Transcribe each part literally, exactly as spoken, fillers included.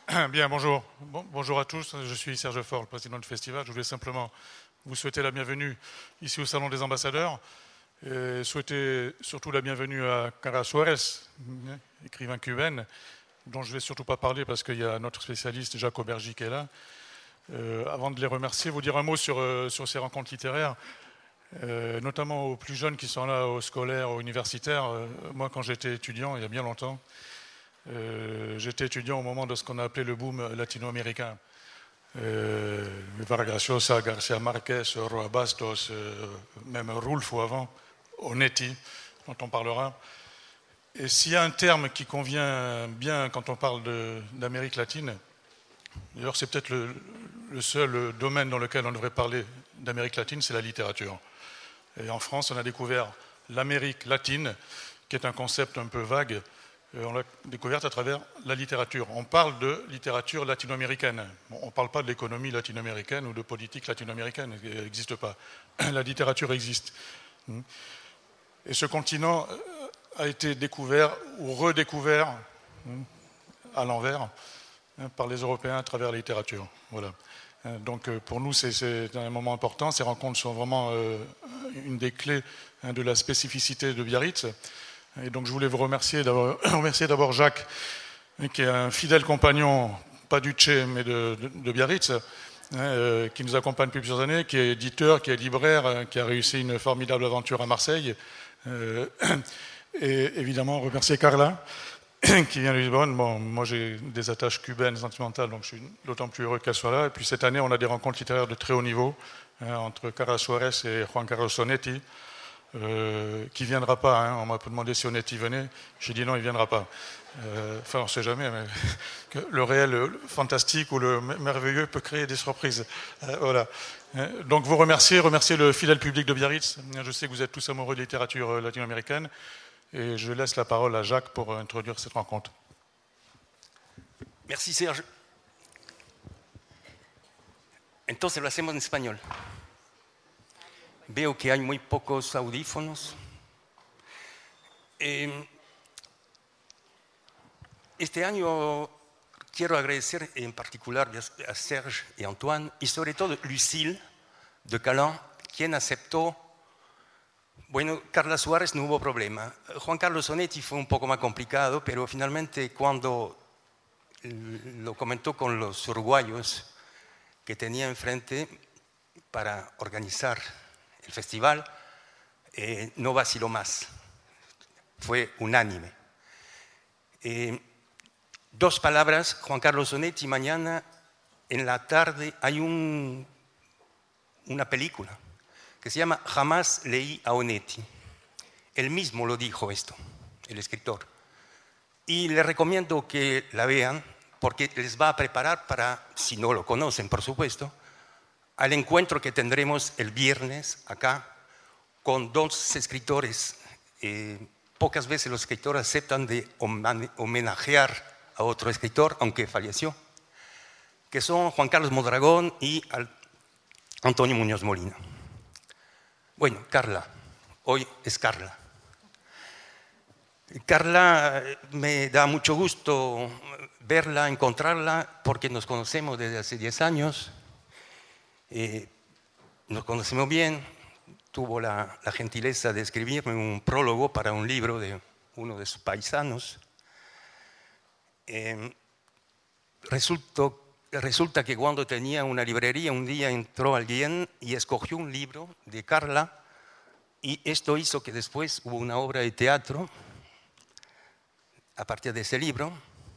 Bien, bonjour. Bon, bonjour à tous. Je suis Serge Faure, le président du festival. Je voulais simplement vous souhaiter la bienvenue ici au Salon des Ambassadeurs et souhaiter surtout la bienvenue à Cara Suarez, écrivain cubaine, dont je ne vais surtout pas parler parce qu'il y a notre spécialiste Jacques Aubergy qui est là. Euh, avant de les remercier, vous dire un mot sur, euh, sur ces rencontres littéraires, euh, notamment aux plus jeunes qui sont là, aux scolaires, aux universitaires. Euh, moi, quand j'étais étudiant, il y a bien longtemps, Euh, j'étais étudiant au moment de ce qu'on a appelé le boom latino-américain. Euh, Vargas Llosa, García Márquez, Roa Bastos, euh, même Rulfo avant, Onetti, dont on parlera. Et s'il y a un terme qui convient bien quand on parle d'Amérique latine, d'ailleurs c'est peut-être le, le seul domaine dans lequel on devrait parler d'Amérique latine, c'est la littérature. Et en France, on a découvert l'Amérique latine, qui est un concept un peu vague. On l'a découverte à travers la littérature. On parle de littérature latino-américaine. Bon, on ne parle pas de l'économie latino-américaine ou de politique latino-américaine. Elle n'existe pas. La littérature existe. Et ce continent a été découvert ou redécouvert à l'envers par les Européens à travers la littérature. Voilà. Donc pour nous, c'est un moment important. Ces rencontres sont vraiment une des clés de la spécificité de Biarritz. Et donc je voulais vous remercier d'abord, remercier d'abord Jacques, qui est un fidèle compagnon, pas du Tché, mais de, de, de Biarritz, hein, euh, qui nous accompagne depuis plusieurs années, qui est éditeur, qui est libraire, hein, qui a réussi une formidable aventure à Marseille. Euh, et évidemment remercier Carla, qui vient de Lisbonne. Bon, moi j'ai des attaches cubaines sentimentales, donc je suis d'autant plus heureux qu'elle soit là. Et puis cette année, on a des rencontres littéraires de très haut niveau, hein, entre Cara Suarez et Juan Carlos Onetti. Euh, qui ne viendra pas, hein. On m'a demandé si Onetti venait, j'ai dit non, il ne viendra pas. Euh, enfin, on ne sait jamais, mais que le réel, le fantastique ou le merveilleux peut créer des surprises. Euh, voilà. Donc vous remerciez, remerciez le fidèle public de Biarritz. Je sais que vous êtes tous amoureux de littérature latino-américaine et je laisse la parole à Jacques pour introduire cette rencontre. Merci Serge. Entonces lo hacemos en español. Veo que hay muy pocos audífonos. Eh, este año quiero agradecer en particular a Serge y a Antoine y sobre todo Lucille de Calan, quien aceptó. Bueno, Carla Suárez no hubo problema. Juan Carlos Onetti fue un poco más complicado, pero finalmente cuando lo comentó con los uruguayos que tenía enfrente para organizar el festival, eh, no vaciló más, fue unánime. Eh, dos palabras, Juan Carlos Onetti, mañana en la tarde hay un, una película que se llama Jamás leí a Onetti. Él mismo lo dijo esto, el escritor. Y les recomiendo que la vean porque les va a preparar para, si no lo conocen por supuesto, al encuentro que tendremos el viernes acá con dos escritores. Eh, pocas veces los escritores aceptan de homenajear a otro escritor, aunque falleció, que son Juan Carlos Mondragón y Antonio Muñoz Molina. Bueno, Carla, hoy es Carla. Carla, me da mucho gusto verla, encontrarla, porque nos conocemos desde hace diez años. Eh, nos conocemos bien, tuvo la, la gentileza de escribirme un prólogo para un libro de uno de sus paisanos. Eh, resultó, resulta que cuando tenía una librería un día entró alguien y escogió un libro de Carla y esto hizo que después hubo una obra de teatro a partir de ese libro.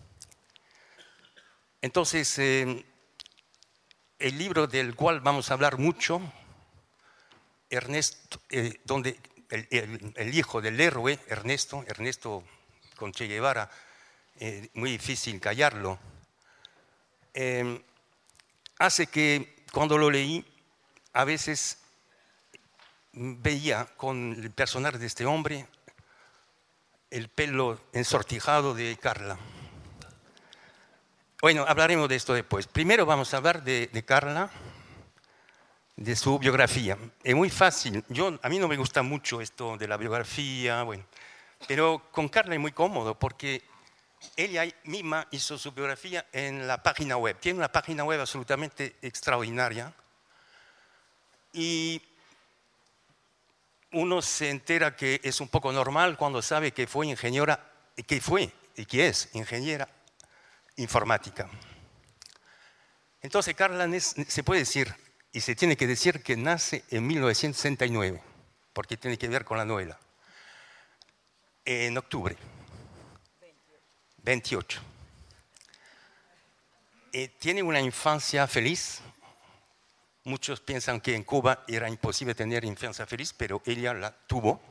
Entonces, eh, el libro del cual vamos a hablar mucho, Ernesto, eh, donde el, el, el hijo del héroe, Ernesto, Ernesto con Che Guevara, eh, muy difícil callarlo, eh, hace que cuando lo leí, a veces veía con el personaje de este hombre el pelo ensortijado de Carla. Bueno, hablaremos de esto después. Primero vamos a hablar de, de Carla, de su biografía. Es muy fácil. Yo, a mí no me gusta mucho esto de la biografía, bueno, pero con Carla es muy cómodo porque ella misma hizo su biografía en la página web. Tiene una página web absolutamente extraordinaria. Y uno se entera que es un poco normal cuando sabe que fue ingeniera, que fue y que es ingeniera informática. Entonces, Carla se puede decir, y se tiene que decir que nace en mil novecientos sesenta y nueve, porque tiene que ver con la novela. En octubre. veintiocho. Eh, tiene una infancia feliz. Muchos piensan que en Cuba era imposible tener infancia feliz, pero ella la tuvo.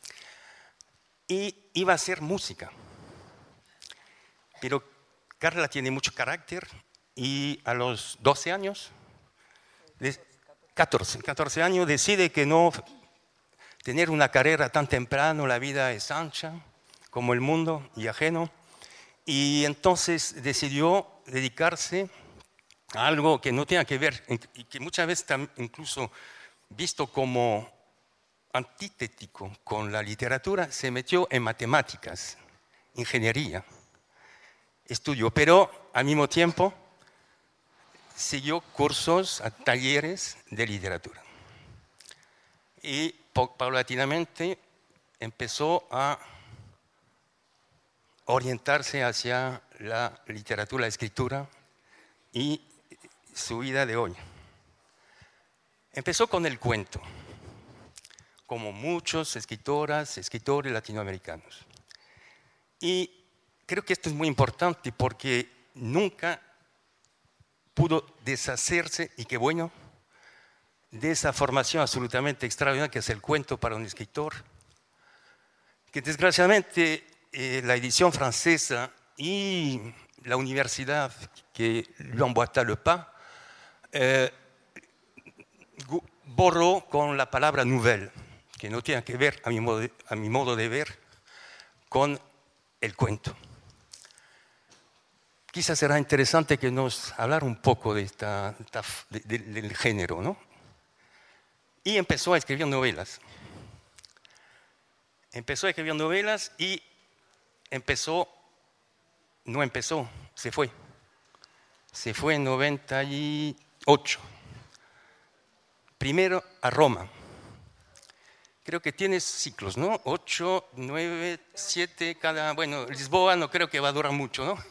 Y iba a hacer música. Pero Carla tiene mucho carácter y a los doce años, catorce, catorce años, decide que no tener una carrera tan temprano, la vida es ancha como el mundo y ajeno. Y entonces decidió dedicarse a algo que no tenga que ver, y que muchas veces está incluso visto como antitético con la literatura. Se metió en matemáticas, ingeniería, estudió, pero al mismo tiempo siguió cursos, talleres de literatura. Y paulatinamente empezó a orientarse hacia la literatura, la escritura y su vida de hoy. Empezó con el cuento, como muchos escritoras, escritores latinoamericanos. Y creo que esto es muy importante porque nunca pudo deshacerse, y qué bueno, de esa formación absolutamente extraordinaria que es el cuento para un escritor, que desgraciadamente eh, la edición francesa y la universidad que lui emboîta le pas eh, borró con la palabra nouvelle, que no tiene que ver, a mi modo de, a mi modo de ver, con el cuento. Quizás será interesante que nos hablara un poco de esta, de, de, del género, ¿no? Y empezó a escribir novelas. Empezó a escribir novelas y empezó, no empezó, se fue. Se fue en noventa y ocho. Primero a Roma. Creo que tiene ciclos, ¿no? Ocho, nueve, siete, cada... Bueno, Lisboa no creo que va a durar mucho, ¿no?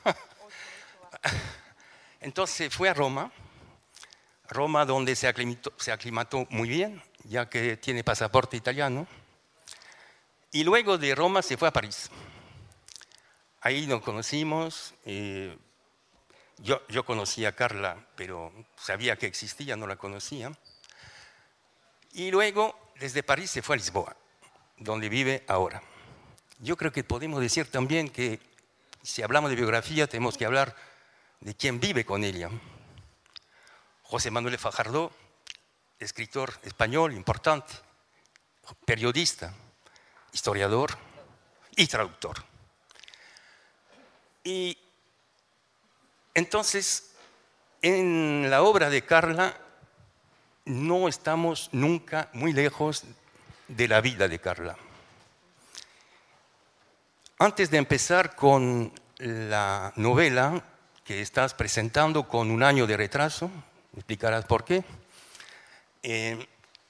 Entonces fue a Roma, Roma donde se aclimató, se aclimató muy bien, ya que tiene pasaporte italiano. Y luego de Roma se fue a París. Ahí nos conocimos. Eh, yo, yo conocía a Carla, pero sabía que existía, no la conocía. Y luego, desde París, se fue a Lisboa, donde vive ahora. Yo creo que podemos decir también que si hablamos de biografía, tenemos que hablar de quién vive con ella. José Manuel Fajardo, escritor español importante, periodista, historiador y traductor. Y entonces, en la obra de Carla, no estamos nunca muy lejos de la vida de Carla. Antes de empezar con la novela que estás presentando con un año de retraso, me explicarás por qué, eh,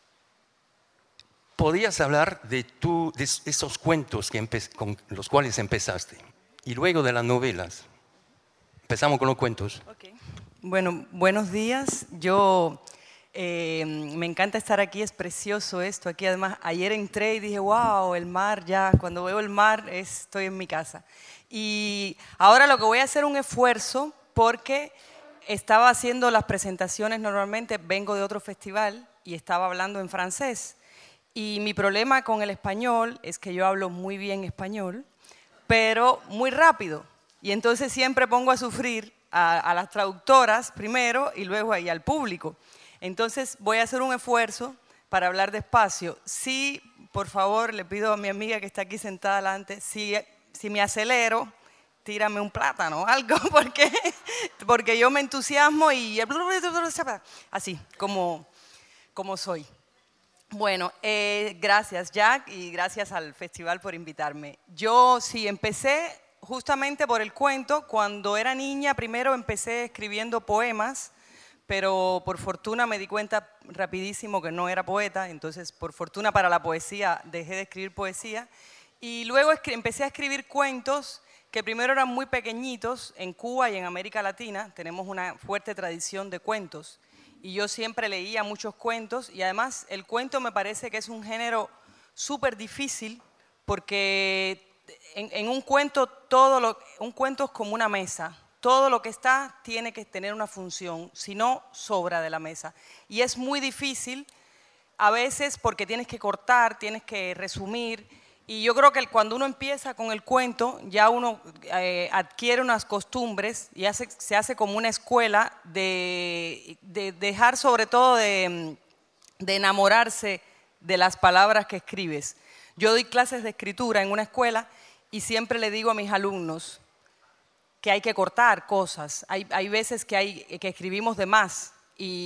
podrías hablar de, tu, de esos cuentos que con los cuales empezaste y luego de las novelas. Empezamos con los cuentos. Okay. Bueno, buenos días. Yo eh, me encanta estar aquí, es precioso esto. Aquí además ayer entré y dije, wow, el mar ya, cuando veo el mar estoy en mi casa. Y ahora lo que voy a hacer es un esfuerzo porque estaba haciendo las presentaciones normalmente, vengo de otro festival y estaba hablando en francés. Y mi problema con el español es que yo hablo muy bien español, pero muy rápido. Y entonces siempre pongo a sufrir a, a las traductoras primero y luego ahí al público. Entonces voy a hacer un esfuerzo para hablar despacio. Sí, por favor, le pido a mi amiga que está aquí sentada delante, si, si me acelero, tírame un plátano o algo, porque, porque yo me entusiasmo y así, como, como soy. Bueno, eh, gracias Jack y gracias al festival por invitarme. Yo sí empecé justamente por el cuento. Cuando era niña, primero empecé escribiendo poemas, pero por fortuna me di cuenta rapidísimo que no era poeta, entonces por fortuna para la poesía dejé de escribir poesía. Y luego empecé a escribir cuentos que primero eran muy pequeñitos. En Cuba y en América Latina tenemos una fuerte tradición de cuentos. Y yo siempre leía muchos cuentos y además el cuento me parece que es un género súper difícil porque en, en un cuento, todo lo, un cuento es como una mesa. Todo lo que está tiene que tener una función, si no, sobra de la mesa. Y es muy difícil a veces porque tienes que cortar, tienes que resumir. Y yo creo que cuando uno empieza con el cuento, ya uno eh, adquiere unas costumbres y hace, se hace como una escuela de, de dejar sobre todo de, de enamorarse de las palabras que escribes. Yo doy clases de escritura en una escuela y siempre le digo a mis alumnos que hay que cortar cosas. Hay, hay veces que, hay, que escribimos de más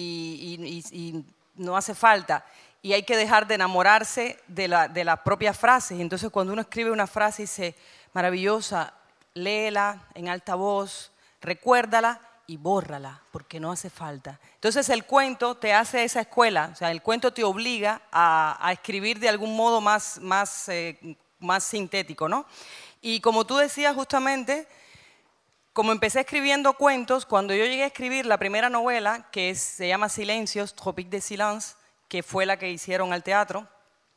y, y, y, y no hace falta. Y hay que dejar de enamorarse de, la, de las propias frases. Entonces, cuando uno escribe una frase y dice, maravillosa, léela en alta voz, recuérdala y bórrala, porque no hace falta. Entonces, el cuento te hace esa escuela. O sea, el cuento te obliga a, a escribir de algún modo más, más, eh, más sintético, ¿no? Y como tú decías justamente, como empecé escribiendo cuentos, cuando yo llegué a escribir la primera novela, que es, se llama Silencios, Tropique de Silence, que fue la que hicieron al teatro,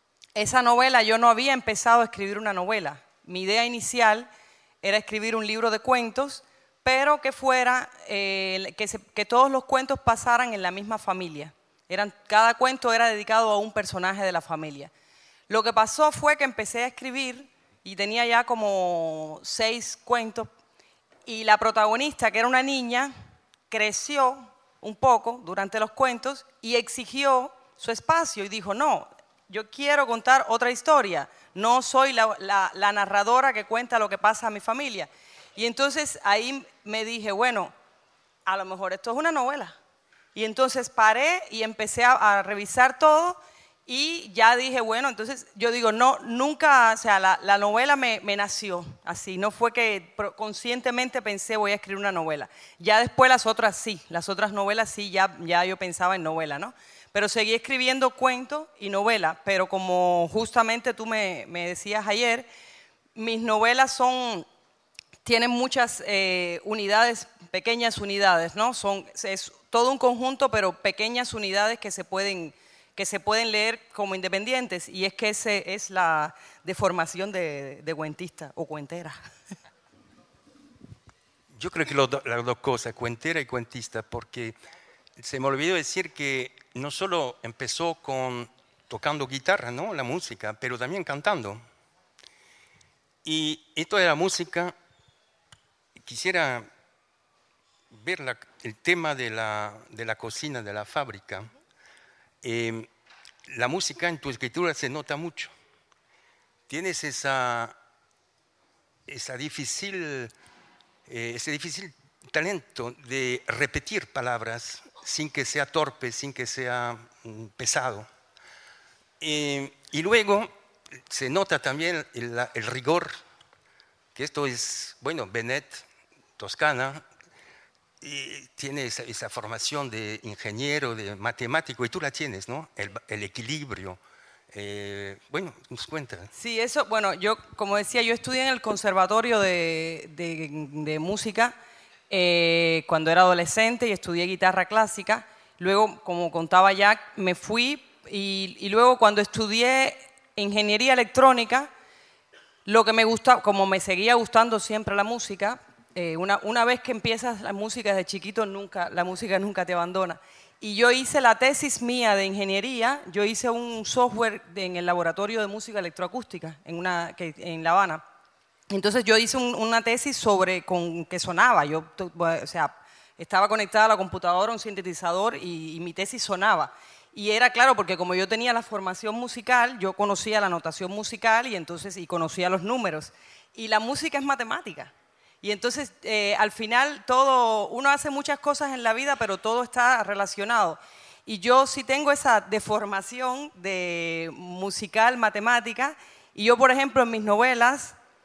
esa novela yo no había empezado a escribir una novela. Mi idea inicial era escribir un libro de cuentos, pero que fuera, eh, que, se, que todos los cuentos pasaran en la misma familia. Eran, cada cuento era dedicado a un personaje de la familia. Lo que pasó fue que empecé a escribir y tenía ya como seis cuentos y la protagonista, que era una niña, creció un poco durante los cuentos y exigió su espacio y dijo, no, yo quiero contar otra historia, no soy la, la, la narradora que cuenta lo que pasa a mi familia. Y entonces ahí me dije, bueno, a lo mejor esto es una novela. Y entonces paré y empecé a, a revisar todo y ya dije, bueno, entonces yo digo, no, nunca, o sea, la, la novela me, me nació así, no fue que conscientemente pensé voy a escribir una novela. Ya después las otras sí, las otras novelas sí, ya, ya yo pensaba en novela, ¿no? Pero seguí escribiendo cuentos y novelas, pero como justamente tú me, me decías ayer, mis novelas son, tienen muchas eh, unidades, pequeñas unidades, ¿no? Son, es todo un conjunto, pero pequeñas unidades que se pueden, que se pueden leer como independientes, y es que esa es la deformación de, de cuentista o cuentera. Yo creo que lo, las dos cosas, cuentera y cuentista, porque se me olvidó decir que no solo empezó con tocando guitarra, ¿no? La música, pero también cantando. Y esto de la música, quisiera ver la, el tema de la, de la cocina, de la fábrica. Eh, la música en tu escritura se nota mucho. Tienes esa, esa difícil, eh, ese difícil talento de repetir palabras sin que sea torpe, sin que sea mm, pesado. Eh, y luego se nota también el, el rigor, que esto es, bueno, Benet, Toscana, y tiene esa, esa formación de ingeniero, de matemático, y tú la tienes, ¿no? El, el equilibrio. Eh, bueno, nos cuenta. Sí, eso, bueno, yo, como decía, yo estudié en el Conservatorio de, de, de Música eh, cuando era adolescente y estudié guitarra clásica. Luego, como contaba Jack, me fui y, y luego cuando estudié ingeniería electrónica, lo que me gusta, como me seguía gustando siempre la música, eh, una, una vez que empiezas la música desde chiquito, nunca, la música nunca te abandona. Y yo hice la tesis mía de ingeniería, yo hice un software de, en el laboratorio de música electroacústica en, una, que, en La Habana. Entonces yo hice un, una tesis sobre con que sonaba, yo, o sea, estaba conectada a la computadora, un sintetizador y, y mi tesis sonaba. Y era claro, porque como yo tenía la formación musical, yo conocía la notación musical y entonces y conocía los números. Y la música es matemática. Y entonces, eh, al final, todo, uno hace muchas cosas en la vida, pero todo está relacionado. Y yo sí tengo esa deformación de musical, matemática. Y yo, por ejemplo, en mis novelas,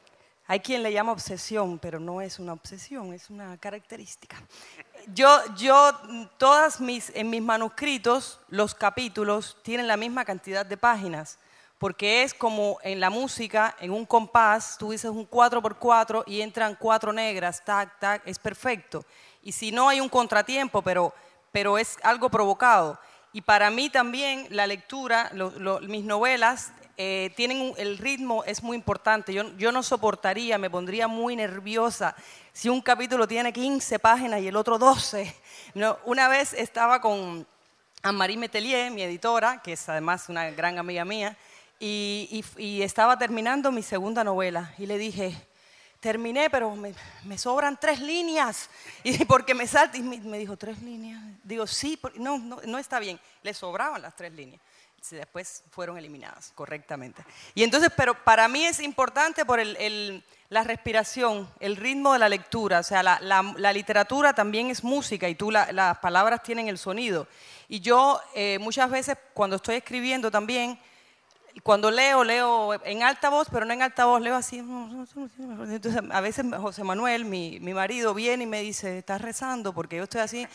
Hay quien le llama obsesión, pero no es una obsesión, es una característica. Yo, yo todas mis, en mis manuscritos, los capítulos tienen la misma cantidad de páginas, porque es como en la música, en un compás, tú dices un cuatro por cuatro y entran cuatro negras, tac, tac, es perfecto. Y si no hay un contratiempo, pero, pero es algo provocado. Y para mí también la lectura, lo, lo, mis novelas, Eh, tienen un, el ritmo es muy importante. Yo, yo no soportaría, me pondría muy nerviosa si un capítulo tiene quince páginas y el otro doce. No, una vez estaba con Anne-Marie Metelier, mi editora, que es además una gran amiga mía, y, y, y estaba terminando mi segunda novela y le dije, terminé, pero me, me sobran tres líneas. Y porque me salta y me, me dijo, ¿tres líneas? Digo, sí, no, no, no está bien. Le sobraban las tres líneas. Después fueron eliminadas correctamente. Y entonces, pero para mí es importante por el, el, la respiración, el ritmo de la lectura. O sea, la, la, la literatura también es música y tú la, las palabras tienen el sonido. Y yo eh, muchas veces cuando estoy escribiendo también, cuando leo, leo en alta voz, pero no en alta voz, leo así. Entonces, a veces José Manuel, mi, mi marido, viene y me dice, ¿estás rezando? Porque yo estoy así.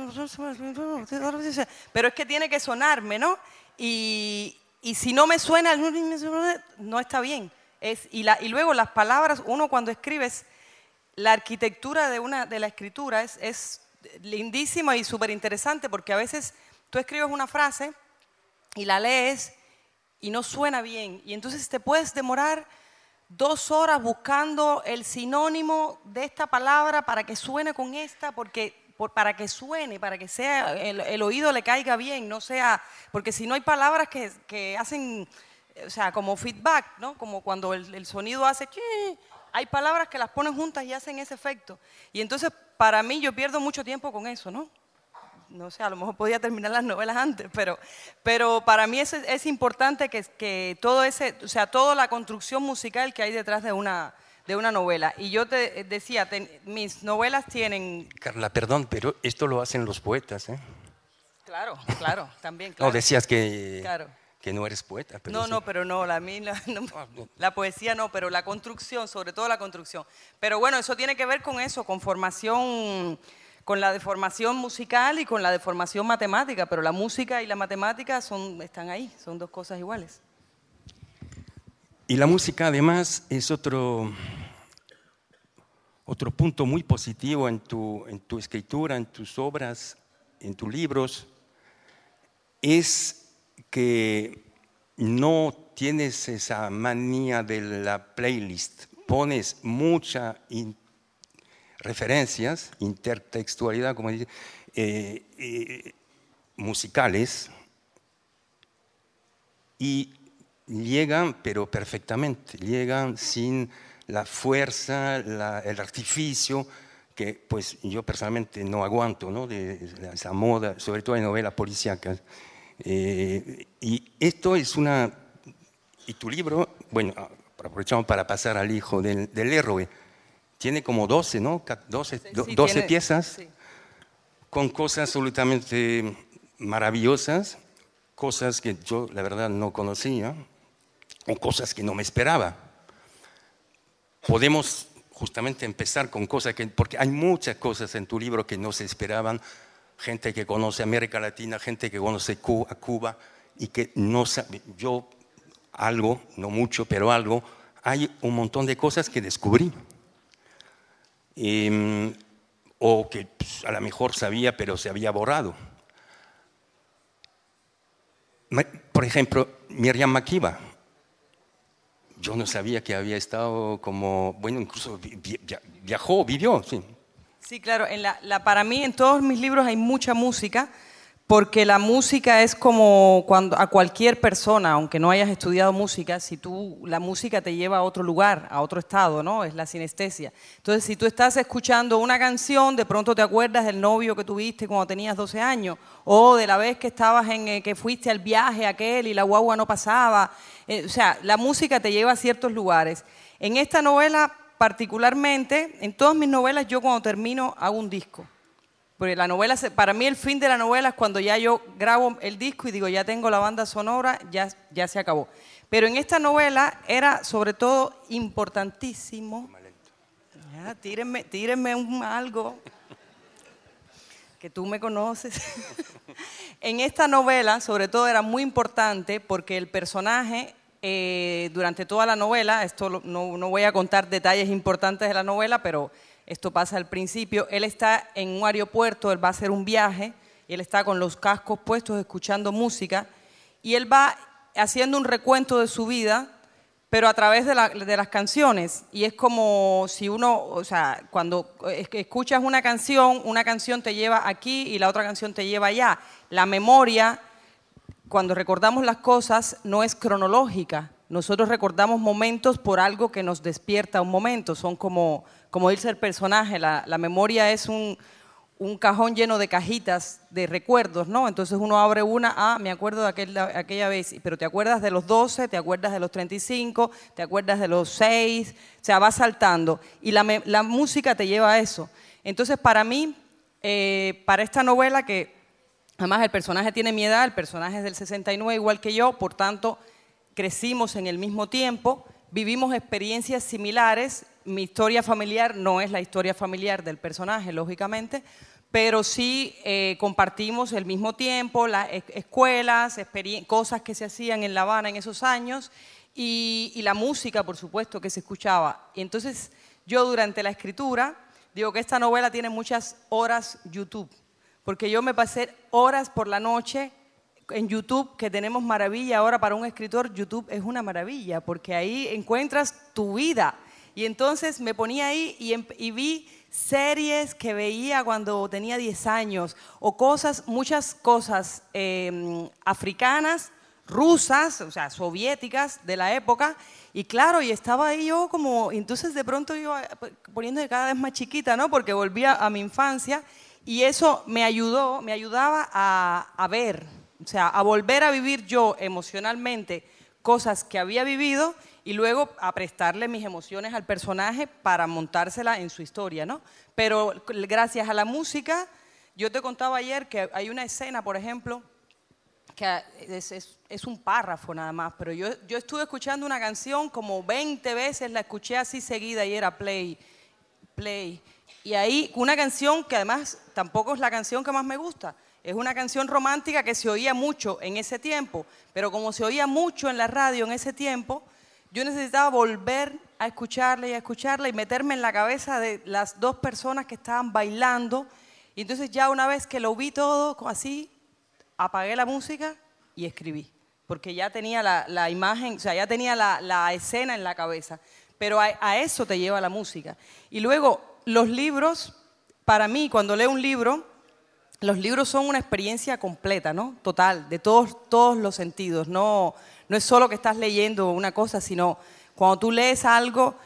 Pero es que tiene que sonarme, ¿no? Y, y si no me suena, no está bien. Es, y, la, y luego las palabras, uno cuando escribes, la arquitectura de, una, de la escritura es, es lindísima y súper interesante porque a veces tú escribes una frase y la lees y no suena bien. Y entonces te puedes demorar dos horas buscando el sinónimo de esta palabra para que suene con esta, porque... Por, para que suene, para que sea el, el oído le caiga bien, no sea, porque si no hay palabras que, que hacen, o sea, como feedback, ¿no? Como cuando el, el sonido hace, hay palabras que las ponen juntas y hacen ese efecto. Y entonces, para mí, yo pierdo mucho tiempo con eso, ¿no? No sé, a lo mejor podía terminar las novelas antes, pero, pero para mí es, es importante que, que todo ese, o sea, toda la construcción musical que hay detrás de una de una novela. Y yo te decía, te, mis novelas tienen... Carla, perdón, pero esto lo hacen los poetas, ¿eh? Claro, claro, también, claro. No, decías que, claro. que no eres poeta. Pero no, sí. no, pero no, la, mí, la, no, la poesía no, pero la construcción, sobre todo la construcción. Pero bueno, eso tiene que ver con eso, con formación, con la deformación musical y con la deformación matemática, pero la música y la matemática son, están ahí, son dos cosas iguales. Y la música además es otro, otro punto muy positivo en tu, en tu escritura, en tus obras, en tus libros, es que no tienes esa manía de la playlist, pones muchas in, referencias, intertextualidad, como dice, eh, eh, musicales, y llegan, pero perfectamente, llegan sin la fuerza, la, el artificio, que pues yo personalmente no aguanto, ¿no? De, de esa moda, sobre todo en novelas policíacas. Eh, y esto es una... Y tu libro, bueno, aprovechamos para pasar al hijo del, del héroe, tiene como doce, ¿no? doce, sí, sí, doce tiene, piezas, sí. Con cosas absolutamente maravillosas, cosas que yo la verdad no conocía, o cosas que no me esperaba. Podemos justamente empezar con cosas que, porque hay muchas cosas en tu libro que no se esperaban, gente que conoce América Latina, gente que conoce Cuba, a Cuba y que no sabe, yo algo, no mucho, pero algo, hay un montón de cosas que descubrí. Eh, o que pues, a lo mejor sabía, pero se había borrado. Por ejemplo, Miriam Makeba. Yo no sabía que había estado como, bueno, incluso viajó, vivió, sí. Sí, claro, en la, la, para mí en todos mis libros hay mucha música, porque la música es como cuando a cualquier persona, aunque no hayas estudiado música, si tú, la música te lleva a otro lugar, a otro estado, ¿no? Es la sinestesia. Entonces, si tú estás escuchando una canción, de pronto te acuerdas del novio que tuviste cuando tenías doce años, o de la vez que estabas en, eh, que fuiste al viaje aquel y la guagua no pasaba. Eh, o sea, la música te lleva a ciertos lugares. En esta novela particularmente, en todas mis novelas yo cuando termino hago un disco. Porque la novela, para mí el fin de la novela es cuando ya yo grabo el disco y digo, ya tengo la banda sonora, ya, ya se acabó. Pero en esta novela era sobre todo importantísimo. Ya, tírenme, tírenme un, algo que tú me conoces. En esta novela, sobre todo, era muy importante porque el personaje, eh, durante toda la novela, esto lo, no, no voy a contar detalles importantes de la novela, pero esto pasa al principio, él está en un aeropuerto, él va a hacer un viaje, y él está con los cascos puestos escuchando música, y él va haciendo un recuento de su vida, pero a través de, la, de las canciones. Y es como si uno, o sea, cuando escuchas una canción, una canción te lleva aquí y la otra canción te lleva allá. La memoria, cuando recordamos las cosas, no es cronológica. Nosotros recordamos momentos por algo que nos despierta un momento. Son como, como dice el personaje, la, la memoria es un... un cajón lleno de cajitas de recuerdos, ¿no? Entonces uno abre una, ah, me acuerdo de aquel, aquella vez, pero te acuerdas de los doce, te acuerdas de los treinta y cinco, te acuerdas de los seis, o sea, va saltando. Y la, la música te lleva a eso. Entonces, para mí, eh, para esta novela, que además el personaje tiene mi edad, el personaje es del sesenta y nueve igual que yo, por tanto, crecimos en el mismo tiempo, vivimos experiencias similares. Mi historia familiar no es la historia familiar del personaje, lógicamente, pero sí eh, compartimos el mismo tiempo, las escuelas, cosas que se hacían en La Habana en esos años y, y la música, por supuesto, que se escuchaba. Y entonces yo durante la escritura digo que esta novela tiene muchas horas YouTube, porque yo me pasé horas por la noche en YouTube, que tenemos maravilla ahora para un escritor. YouTube es una maravilla, porque ahí encuentras tu vida. Y entonces me ponía ahí y, y vi series que veía cuando tenía diez años, o cosas, muchas cosas eh, africanas, rusas, o sea, soviéticas de la época. Y claro, y estaba ahí yo como, entonces de pronto yo poniéndome cada vez más chiquita, ¿no? Porque volvía a mi infancia y eso me ayudó, me ayudaba a, a ver, o sea, a volver a vivir yo emocionalmente cosas que había vivido y luego a prestarle mis emociones al personaje para montársela en su historia, ¿no? Pero gracias a la música, yo te contaba ayer que hay una escena, por ejemplo, que es, es, es un párrafo nada más, pero yo, yo estuve escuchando una canción como veinte veces, la escuché así seguida y era play, play. Y ahí una canción que además tampoco es la canción que más me gusta, es una canción romántica que se oía mucho en ese tiempo, pero como se oía mucho en la radio en ese tiempo, yo necesitaba volver a escucharla y a escucharla y meterme en la cabeza de las dos personas que estaban bailando. Y entonces ya una vez que lo vi todo así, apagué la música y escribí, porque ya tenía la, la imagen, o sea, ya tenía la, la escena en la cabeza. Pero a, a eso te lleva la música. Y luego, los libros, para mí, cuando leo un libro, los libros son una experiencia completa, ¿no? Total, de todos, todos los sentidos. No, no es solo que estás leyendo una cosa, sino cuando tú lees algo,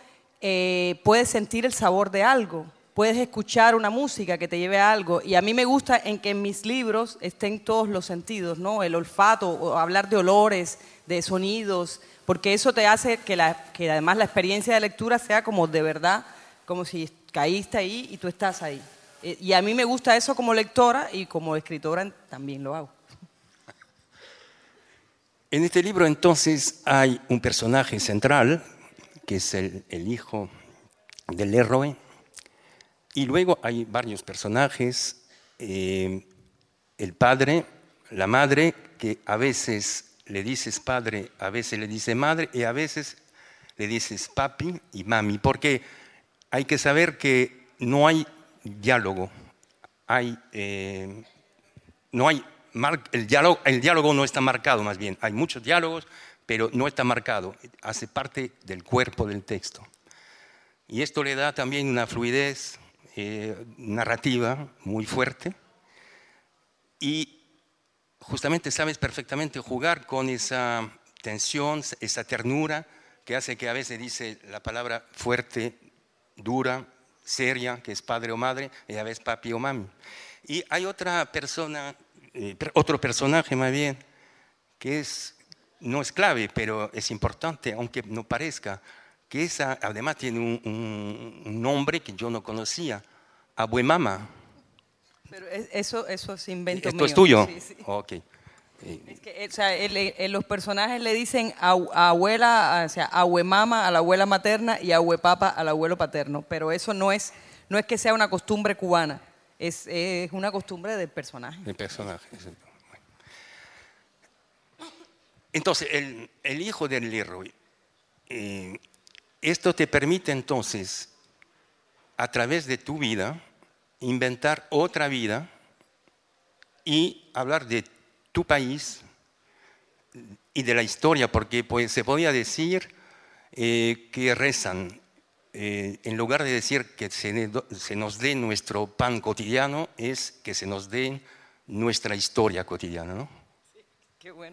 eh, puedes sentir el sabor de algo, puedes escuchar una música que te lleve a algo. Y a mí me gusta en que en mis libros estén todos los sentidos, ¿no? El olfato, o hablar de olores, de sonidos, porque eso te hace que, la, que además la experiencia de lectura sea como de verdad, como si caíste ahí y tú estás ahí. Y a mí me gusta eso como lectora y como escritora también lo hago. En este libro entonces hay un personaje central, que es el, el hijo del héroe, y luego hay varios personajes, eh, el padre, la madre, que a veces le dices padre, a veces le dices madre, y a veces le dices papi y mami, porque hay que saber que no hay diálogo, hay, eh, no hay mar, el, diálogo, el diálogo no está marcado, más bien, hay muchos diálogos, pero no está marcado, hace parte del cuerpo del texto. Y esto le da también una fluidez eh, narrativa muy fuerte y justamente sabes perfectamente jugar con esa tensión, esa ternura que hace que a veces dice la palabra fuerte, dura, seria, que es padre o madre, y a veces papi o mami. Y hay otra persona, eh, otro personaje más bien, que es, no es clave, pero es importante, aunque no parezca, que esa, además tiene un, un, un nombre que yo no conocía, Abuemama. Pero eso, eso es invento ¿Esto mío. es tuyo? Sí, sí. Ok. Es que, o sea, el, el, los personajes le dicen a, a abuela, o sea, abuemama a la abuela materna y abuepapa al abuelo paterno, pero eso no es, no es que sea una costumbre cubana, es, es una costumbre del personaje. El personaje. Entonces, el, el hijo del Leroy, eh, esto te permite entonces, a través de tu vida, inventar otra vida y hablar de tu país y de la historia, porque pues, se podía decir eh, que rezan, eh, en lugar de decir que se, se nos dé nuestro pan cotidiano, es que se nos dé nuestra historia cotidiana, ¿no? Sí, qué bueno.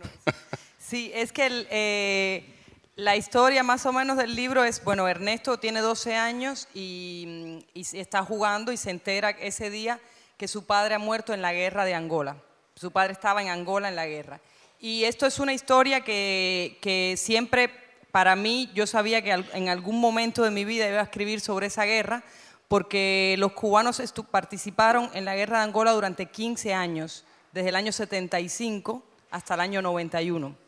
Sí, es que el, eh, la historia más o menos del libro es, bueno, Ernesto tiene doce años y, y está jugando y se entera ese día que su padre ha muerto en la guerra de Angola. Su padre estaba en Angola en la guerra. Y esto es una historia que, que siempre, para mí, yo sabía que en algún momento de mi vida iba a escribir sobre esa guerra, porque los cubanos participaron en la guerra de Angola durante quince años, desde el año setenta y cinco hasta el año noventa y uno.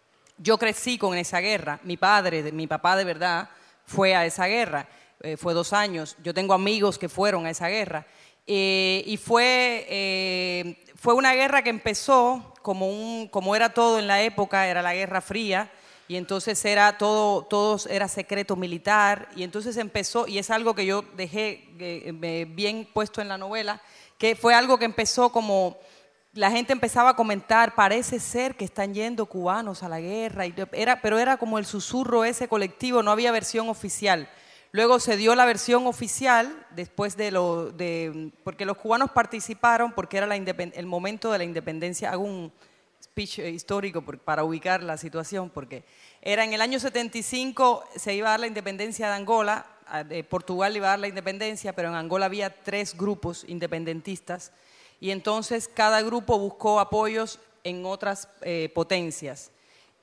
Yo crecí con esa guerra. Mi padre, mi papá de verdad, fue a esa guerra. Eh, fue dos años. Yo tengo amigos que fueron a esa guerra. Eh, y fue, eh, fue una guerra que empezó como, un, como era todo en la época, era la Guerra Fría, y entonces era todo, todo era secreto militar, y entonces empezó, y es algo que yo dejé eh, bien puesto en la novela, que fue algo que empezó como, la gente empezaba a comentar, parece ser que están yendo cubanos a la guerra, y era, pero era como el susurro ese colectivo, no había versión oficial. Luego se dio la versión oficial, después de lo de, porque los cubanos participaron, porque era la el momento de la independencia. Hago un speech histórico por, para ubicar la situación, porque era en el año setenta y cinco, se iba a dar la independencia de Angola, de Portugal iba a dar la independencia, pero en Angola había tres grupos independentistas, y entonces cada grupo buscó apoyos en otras eh, potencias.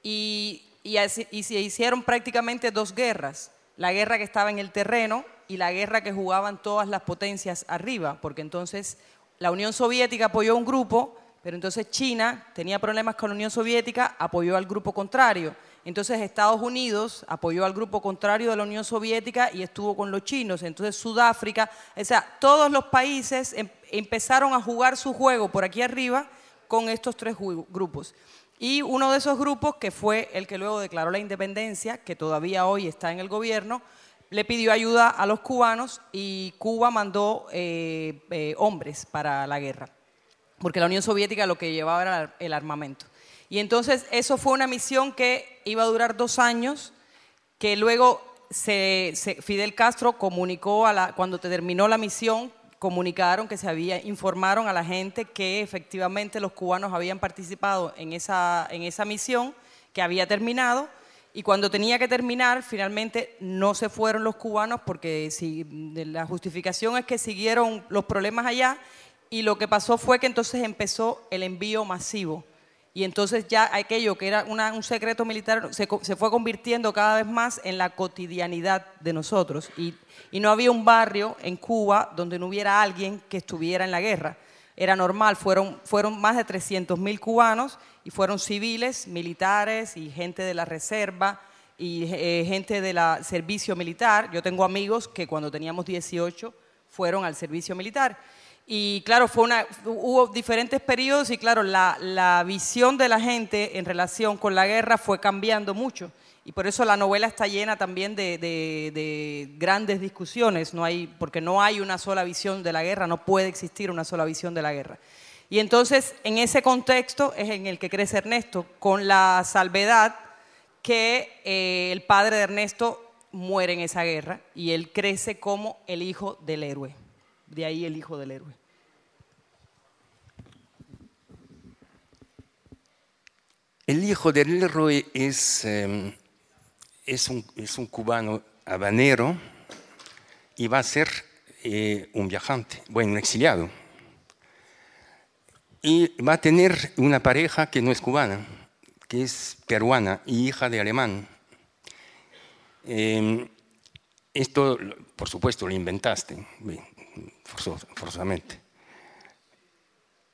Y, y, así, y se hicieron prácticamente dos guerras. La guerra que estaba en el terreno y la guerra que jugaban todas las potencias arriba, porque entonces la Unión Soviética apoyó un grupo, pero entonces China tenía problemas con la Unión Soviética, apoyó al grupo contrario. Entonces Estados Unidos apoyó al grupo contrario de la Unión Soviética y estuvo con los chinos. Entonces Sudáfrica, o sea, todos los países em empezaron a jugar su juego por aquí arriba con estos tres grupos. Y uno de esos grupos, que fue el que luego declaró la independencia, que todavía hoy está en el gobierno, le pidió ayuda a los cubanos y Cuba mandó eh, eh, hombres para la guerra, porque la Unión Soviética lo que llevaba era el armamento. Y entonces eso fue una misión que iba a durar dos años, que luego se, se, Fidel Castro comunicó, a la, cuando terminó la misión, comunicaron que se había, informaron a la gente que efectivamente los cubanos habían participado en esa, en esa misión, que había terminado, y cuando tenía que terminar, finalmente no se fueron los cubanos porque si, la justificación es que siguieron los problemas allá, y lo que pasó fue que entonces empezó el envío masivo. Y entonces ya aquello que era una, un secreto militar se, se fue convirtiendo cada vez más en la cotidianidad de nosotros. Y, y no había un barrio en Cuba donde no hubiera alguien que estuviera en la guerra. Era normal, fueron, fueron más de trescientos mil cubanos y fueron civiles, militares y gente de la reserva y eh, gente del servicio militar. Yo tengo amigos que cuando teníamos dieciocho fueron al servicio militar. Y claro, fue una, hubo diferentes periodos y claro, la, la visión de la gente en relación con la guerra fue cambiando mucho. Y por eso la novela está llena también de, de, de grandes discusiones, no hay, porque no hay una sola visión de la guerra, no puede existir una sola visión de la guerra. Y entonces, en ese contexto es en el que crece Ernesto, con la salvedad que eh, el padre de Ernesto muere en esa guerra y él crece como el hijo del héroe. De ahí el hijo del héroe. El hijo del héroe es, eh, es, un, es un cubano habanero y va a ser eh, un viajante, bueno, un exiliado. Y va a tener una pareja que no es cubana, que es peruana y hija de alemán. Eh, esto, por supuesto, lo inventaste. Forzosamente.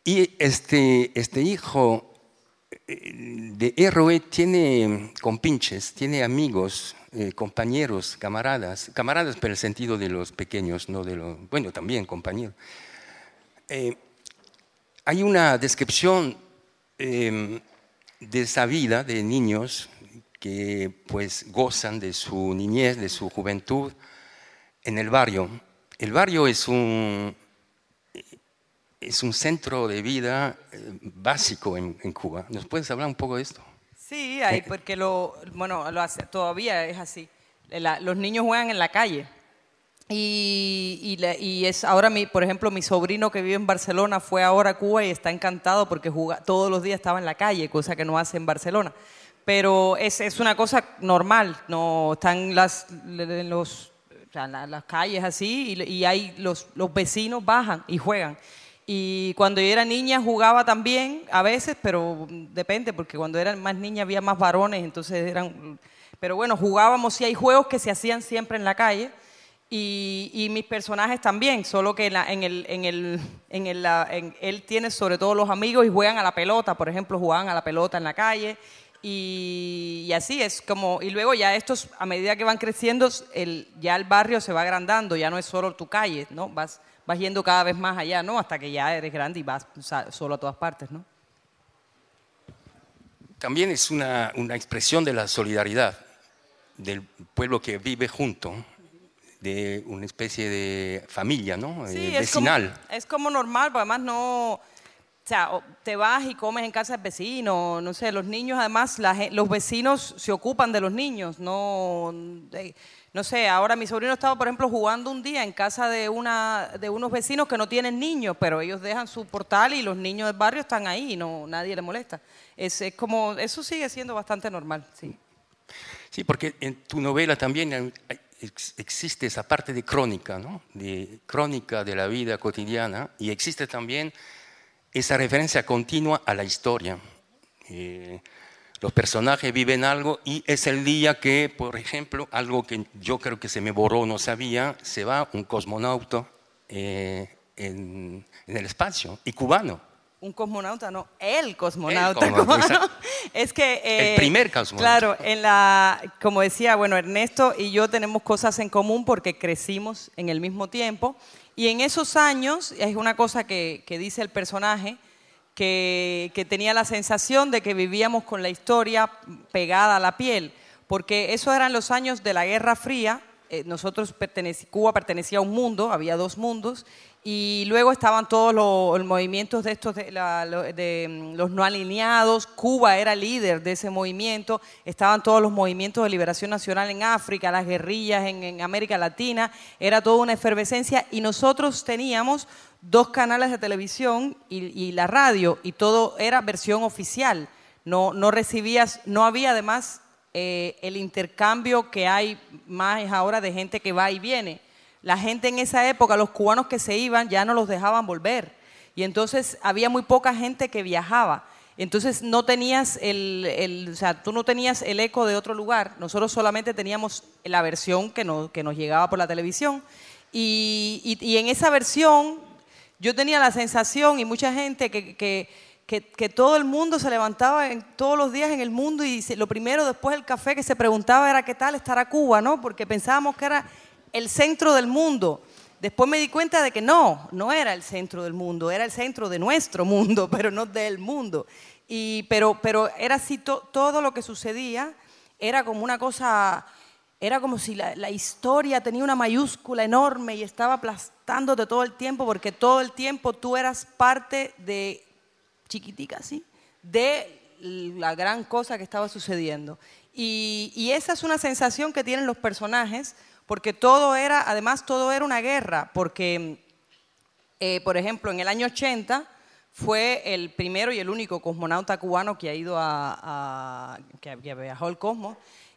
Y este, este hijo de héroe tiene compinches, tiene amigos, eh, compañeros, camaradas, camaradas por el sentido de los pequeños, no de los, bueno, también compañeros. Eh, hay una descripción eh, de esa vida de niños que pues gozan de su niñez, de su juventud en el barrio. El barrio es un, es un centro de vida eh, básico en, en Cuba. ¿Nos puedes hablar un poco de esto? Sí, hay, porque lo, bueno, lo hace, todavía es así. La, los niños juegan en la calle. Y, y, la, y es ahora, mi, por ejemplo, mi sobrino que vive en Barcelona fue ahora a Cuba y está encantado porque juga, todos los días estaba en la calle, cosa que no hace en Barcelona. Pero es, es una cosa normal, no están las, los, o sea, las calles así y, y hay los, los vecinos bajan y juegan. Y cuando yo era niña jugaba también a veces, pero depende, porque cuando era más niña había más varones, entonces eran... Pero bueno, jugábamos, y hay juegos que se hacían siempre en la calle. Y, y mis personajes también, solo que en, la, en, el, en, el, en, el, en él tiene sobre todo los amigos y juegan a la pelota, por ejemplo, jugaban a la pelota en la calle y, y así es como, y luego ya estos, a medida que van creciendo, el, ya el barrio se va agrandando, ya no es solo tu calle, ¿no? Vas, vas yendo cada vez más allá, ¿no? Hasta que ya eres grande y vas solo a todas partes, ¿no? También es una, una expresión de la solidaridad del pueblo que vive junto, de una especie de familia, ¿no? Sí, eh, vecinal. Es como, es como normal, porque además no... O sea, te vas y comes en casa del vecino, no sé, los niños, además, la, los vecinos se ocupan de los niños, no... De, no sé, ahora mi sobrino estaba, por ejemplo, jugando un día en casa de, una, de unos vecinos que no tienen niños, pero ellos dejan su portal y los niños del barrio están ahí y no, nadie les molesta. Es, es como, eso sigue siendo bastante normal, sí. Sí, porque en tu novela también hay, existe esa parte de crónica, ¿no? De crónica de la vida cotidiana, y existe también esa referencia continua a la historia. Eh, los personajes viven algo y es el día que, por ejemplo, algo que yo creo que se me borró, no sabía, se va un cosmonauta eh, en, en el espacio, y cubano. Un cosmonauta, no, el cosmonauta. El cosmonauta, cubano. Es que... Eh, el primer cosmonauta. Claro, en la, como decía, bueno, Ernesto y yo tenemos cosas en común porque crecimos en el mismo tiempo. Y en esos años, es una cosa que, que dice el personaje, que, que tenía la sensación de que vivíamos con la historia pegada a la piel, porque esos eran los años de la Guerra Fría. Eh, nosotros, pertenec- Cuba pertenecía a un mundo, había dos mundos, y luego estaban todos los, los movimientos de estos de, la, de los no alineados. Cuba era líder de ese movimiento, estaban todos los movimientos de liberación nacional en África, las guerrillas en, en América Latina, era toda una efervescencia, y nosotros teníamos dos canales de televisión y, y la radio, y todo era versión oficial, no, no recibías, no había además eh, el intercambio que hay más ahora de gente que va y viene. La gente en esa época, los cubanos que se iban, ya no los dejaban volver. Y entonces había muy poca gente que viajaba. Entonces no tenías el, el, o sea, tú no tenías el eco de otro lugar. Nosotros solamente teníamos la versión que nos, que nos llegaba por la televisión. Y, y, y en esa versión yo tenía la sensación, y mucha gente, que, que, que, que todo el mundo se levantaba en, todos los días en el mundo, y se, lo primero después del café que se preguntaba era qué tal estará Cuba, ¿no? Porque pensábamos que era el centro del mundo. Después me di cuenta de que no, no era el centro del mundo, era el centro de nuestro mundo, pero no del mundo. Y, pero, pero era así, to, todo lo que sucedía era como una cosa, era como si la, la historia tenía una mayúscula enorme y estaba aplastándote todo el tiempo, porque todo el tiempo tú eras parte de, chiquitica así, de la gran cosa que estaba sucediendo. Y, y esa es una sensación que tienen los personajes, porque todo era, además todo era una guerra, porque, eh, por ejemplo, en el año ochenta fue el primero y el único cosmonauta cubano que ha ido a, a que, que viajó al cosmos,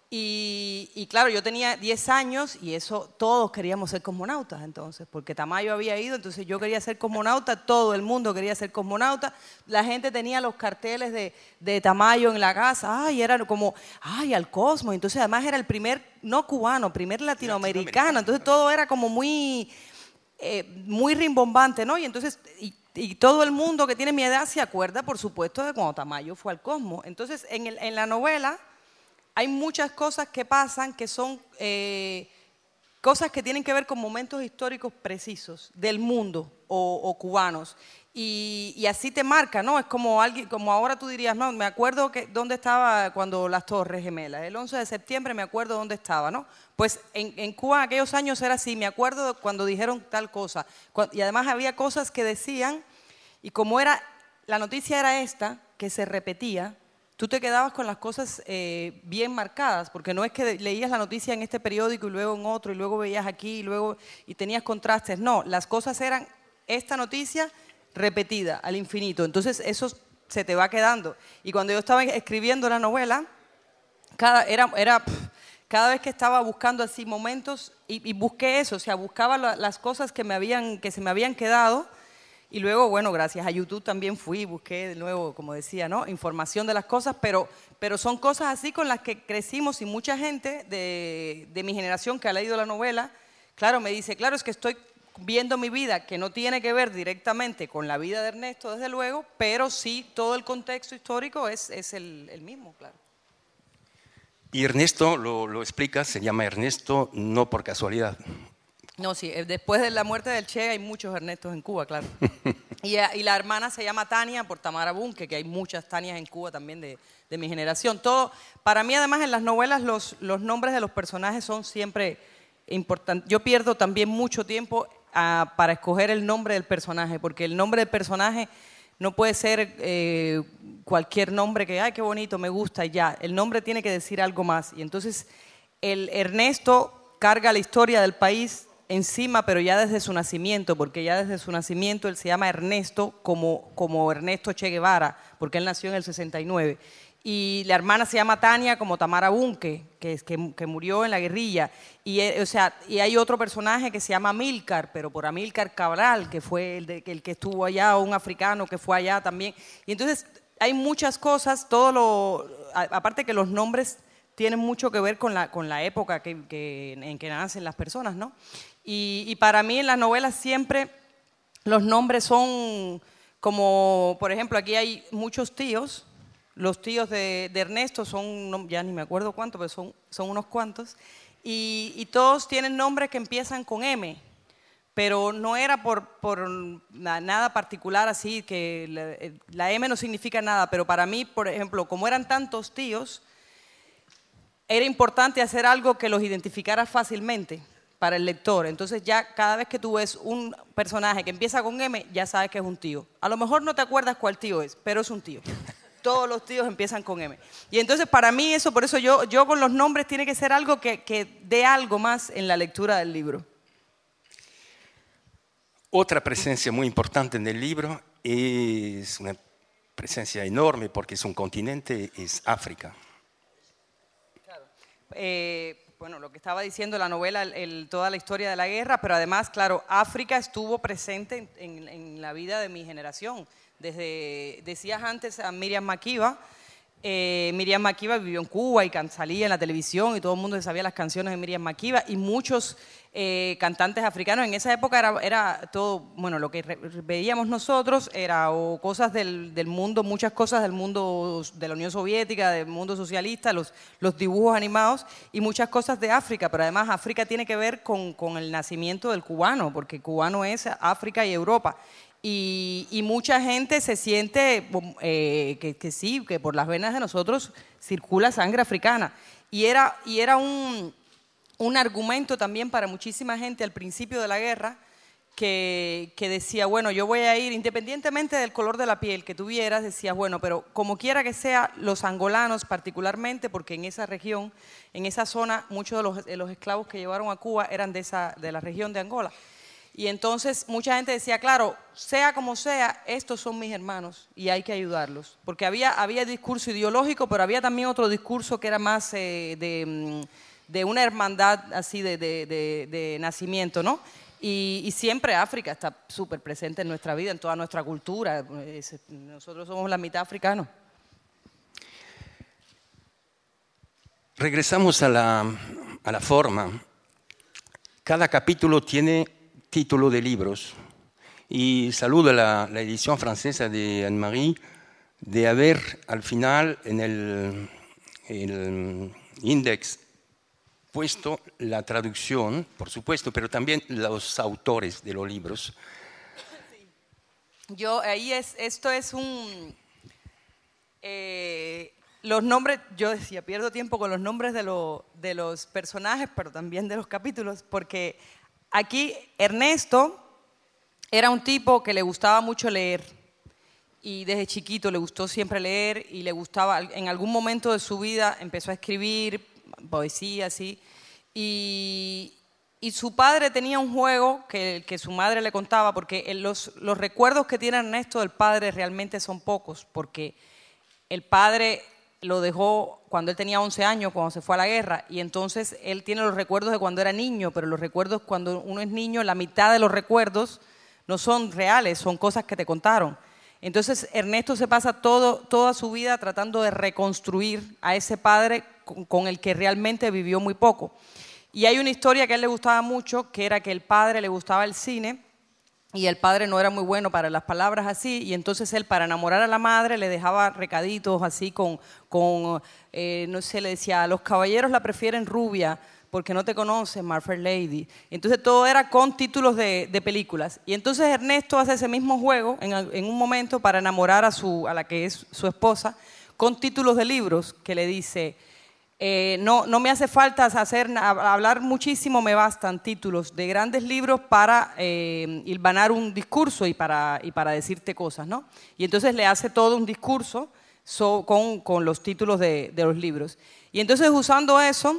y, y claro, yo tenía diez años y eso, todos queríamos ser cosmonautas entonces, porque Tamayo había ido, entonces yo quería ser cosmonauta, todo el mundo quería ser cosmonauta, la gente tenía los carteles de, de Tamayo en la casa, ay, era como, ay, al cosmos, entonces además era el primer, no cubano, primer latinoamericano, entonces todo era como muy, eh, muy rimbombante, ¿no? Y entonces, y y todo el mundo que tiene mi edad se acuerda, por supuesto, de cuando Tamayo fue al Cosmos. Entonces, en, el, en la novela hay muchas cosas que pasan que son eh, cosas que tienen que ver con momentos históricos precisos del mundo o, o cubanos. Y, y así te marca, ¿no? Es como alguien, como ahora tú dirías, no, me acuerdo que dónde estaba cuando las Torres Gemelas. El once de septiembre me acuerdo dónde estaba, ¿no? Pues en, en Cuba en aquellos años era así, me acuerdo cuando dijeron tal cosa. Y además había cosas que decían, y como era, la noticia era esta, que se repetía, tú te quedabas con las cosas eh, bien marcadas, porque no es que leías la noticia en este periódico y luego en otro, y luego veías aquí, y luego y tenías contrastes. No, las cosas eran esta noticia repetida al infinito. Entonces eso se te va quedando. Y cuando yo estaba escribiendo la novela, cada, era, era, cada vez que estaba buscando así momentos, y, y busqué eso, o sea, buscaba la, las cosas que, me habían, que se me habían quedado. Y luego, bueno, gracias a YouTube también fui y busqué de nuevo, como decía, ¿no? Información de las cosas, pero, pero son cosas así con las que crecimos y mucha gente de, de mi generación que ha leído la novela, claro, me dice, claro, es que estoy viendo mi vida, que no tiene que ver directamente con la vida de Ernesto, desde luego, pero sí todo el contexto histórico es, es el, el mismo, claro. Y Ernesto, lo, lo explica, se llama Ernesto no por casualidad. No, sí, después de la muerte del Che hay muchos Ernestos en Cuba, claro. Y, y la hermana se llama Tania por Tamara Bunke, que hay muchas Tanias en Cuba también de, de mi generación. Todo, para mí, además, en las novelas los, los nombres de los personajes son siempre importantes. Yo pierdo también mucho tiempo a, para escoger el nombre del personaje, porque el nombre del personaje no puede ser eh, cualquier nombre que, ay, qué bonito, me gusta y ya. El nombre tiene que decir algo más. Y entonces el Ernesto carga la historia del país encima, pero ya desde su nacimiento, porque ya desde su nacimiento él se llama Ernesto como, como Ernesto Che Guevara, porque él nació en el sesenta y nueve. Y la hermana se llama Tania como Tamara Bunke, que, que, que murió en la guerrilla. Y, o sea, y hay otro personaje que se llama Amílcar, pero por Amílcar Cabral, que fue el, de, el que estuvo allá, o un africano que fue allá también. Y entonces hay muchas cosas, todo lo, aparte que los nombres tienen mucho que ver con la, con la época que, que, en que nacen las personas, ¿no? Y, y para mí en las novelas siempre los nombres son como, por ejemplo, aquí hay muchos tíos. Los tíos de, de Ernesto son, ya ni me acuerdo cuántos, pero son, son unos cuantos. Y, y todos tienen nombres que empiezan con M, pero no era por, por nada particular así, que la, la M no significa nada, pero para mí, por ejemplo, como eran tantos tíos, era importante hacer algo que los identificara fácilmente para el lector. Entonces ya cada vez que tú ves un personaje que empieza con M, ya sabes que es un tío. A lo mejor no te acuerdas cuál tío es, pero es un tío. Todos los tíos empiezan con M. Y entonces para mí eso, por eso yo, yo con los nombres tiene que ser algo que, que dé algo más en la lectura del libro. Otra presencia muy importante en el libro es una presencia enorme porque es un continente, es África. Claro. Eh, bueno, lo que estaba diciendo la novela, el, el, toda la historia de la guerra, pero además, claro, África estuvo presente en, en, en la vida de mi generación. Desde, decías antes a Miriam Makeba, eh, Miriam Makeba vivió en Cuba y salía en la televisión y todo el mundo sabía las canciones de Miriam Makeba y muchos eh, cantantes africanos. En esa época era, era todo, bueno, lo que re, veíamos nosotros era o cosas del, del mundo, muchas cosas del mundo de la Unión Soviética, del mundo socialista, los, los dibujos animados y muchas cosas de África, pero además África tiene que ver con, con el nacimiento del cubano, porque cubano es África y Europa. Y, y mucha gente se siente eh, que, que sí, que por las venas de nosotros circula sangre africana. Y era, y era un, un argumento también para muchísima gente al principio de la guerra que, que decía, bueno, yo voy a ir, independientemente del color de la piel que tuvieras, decías, bueno, pero como quiera que sea, los angolanos particularmente, porque en esa región, en esa zona, muchos de los, de los esclavos que llevaron a Cuba eran de, esa, de la región de Angola. Y entonces mucha gente decía, claro, sea como sea, estos son mis hermanos y hay que ayudarlos. Porque había, había discurso ideológico, pero había también otro discurso que era más eh, de, de una hermandad así de, de, de, de nacimiento, ¿no? Y, y siempre África está súper presente en nuestra vida, en toda nuestra cultura. Es, nosotros somos la mitad africanos. Regresamos a la, a la forma. Cada capítulo tiene título de libros Y saludo a la, la edición francesa de Anne-Marie de haber al final en el, el index puesto la traducción, por supuesto, pero también los autores de los libros. Yo, ahí es, esto es un... Eh, los nombres, yo decía, pierdo tiempo con los nombres de, lo, de los personajes, pero también de los capítulos, porque aquí Ernesto era un tipo que le gustaba mucho leer y desde chiquito le gustó siempre leer y le gustaba, en algún momento de su vida empezó a escribir poesía, así, y, y su padre tenía un juego que, que su madre le contaba, porque los, los recuerdos que tiene Ernesto del padre realmente son pocos, porque el padre lo dejó cuando él tenía once años, cuando se fue a la guerra, y entonces él tiene los recuerdos de cuando era niño, pero los recuerdos cuando uno es niño, la mitad de los recuerdos no son reales, son cosas que te contaron. Entonces Ernesto se pasa todo, toda su vida tratando de reconstruir a ese padre con, con el que realmente vivió muy poco. Y hay una historia que a él le gustaba mucho, que era que el padre le gustaba el cine, y el padre no era muy bueno para las palabras así, y entonces él, para enamorar a la madre, le dejaba recaditos así con, con eh, no sé, le decía, los caballeros la prefieren rubia porque no te conocen, My Fair Lady. Entonces todo era con títulos de, de películas. Y entonces Ernesto hace ese mismo juego en, en un momento para enamorar a, su, a la que es su esposa, con títulos de libros que le dice... Eh, no, no me hace falta hacer, hablar muchísimo, me bastan títulos de grandes libros para eh, hilvanar un discurso y para, y para decirte cosas, ¿no? Y entonces le hace todo un discurso so, con, con los títulos de, de los libros. Y entonces usando eso,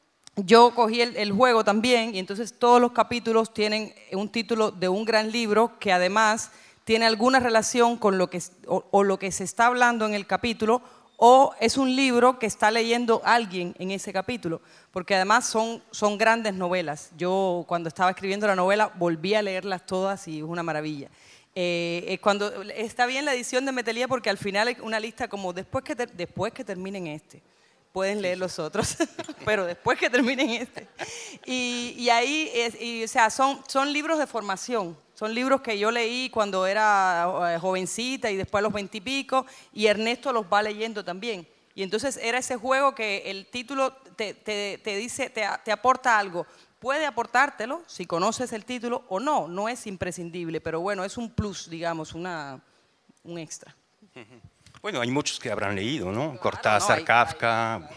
yo cogí el, el juego también, y entonces todos los capítulos tienen un título de un gran libro que además tiene alguna relación con lo que, o, o lo que se está hablando en el capítulo, o es un libro que está leyendo alguien en ese capítulo, porque además son, son grandes novelas. Yo cuando estaba escribiendo la novela volví a leerlas todas y es una maravilla. Eh, cuando, está bien la edición de Metelía porque al final hay una lista como después que, ter, después que terminen este, pueden leer los otros, pero después que terminen este. Y, y ahí, es, y, o sea, son, son libros de formación. Son libros que yo leí cuando era jovencita y después a los veintipico, y Ernesto los va leyendo también. Y entonces era ese juego que el título te, te, te dice, te, te aporta algo. Puede aportártelo si conoces el título o no, no es imprescindible, pero bueno, es un plus, digamos, una, un extra. Bueno, hay muchos que habrán leído, ¿no? Claro, Cortázar, no, hay, Kafka... hay, hay.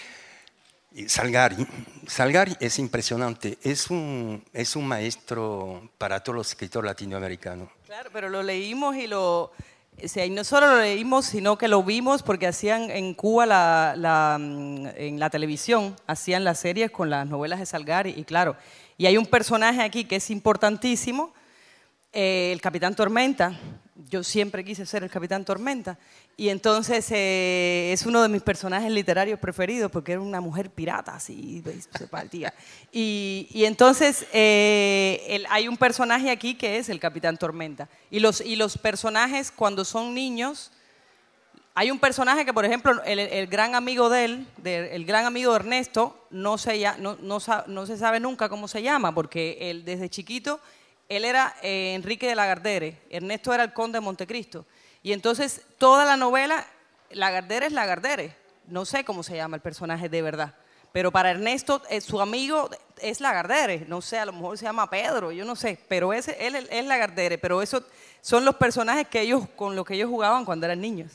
Salgari. Salgari es impresionante, es un, es un maestro para todos los escritores latinoamericanos. Claro, pero lo leímos y lo... O sea, y no solo lo leímos, sino que lo vimos porque hacían en Cuba, la, la, en la televisión, hacían las series con las novelas de Salgari, y claro, y hay un personaje aquí que es importantísimo, eh, el Capitán Tormenta. Yo siempre quise ser el Capitán Tormenta, y entonces eh, es uno de mis personajes literarios preferidos porque era una mujer pirata, así se partía. Y, y entonces eh, el, hay un personaje aquí que es el Capitán Tormenta. Y los, y los personajes cuando son niños, hay un personaje que, por ejemplo, el, el gran amigo de él, de, el gran amigo de Ernesto, no se, no, no, no se sabe nunca cómo se llama, porque él desde chiquito... Él era eh, Enrique de Lagardère, Ernesto era el conde de Montecristo. Y entonces toda la novela, Lagardère es Lagardère. No sé cómo se llama el personaje de verdad. Pero para Ernesto, eh, su amigo es Lagardère. No sé, a lo mejor se llama Pedro, yo no sé. Pero ese, él es Lagardère. Pero esos son los personajes que ellos, con los que ellos jugaban cuando eran niños.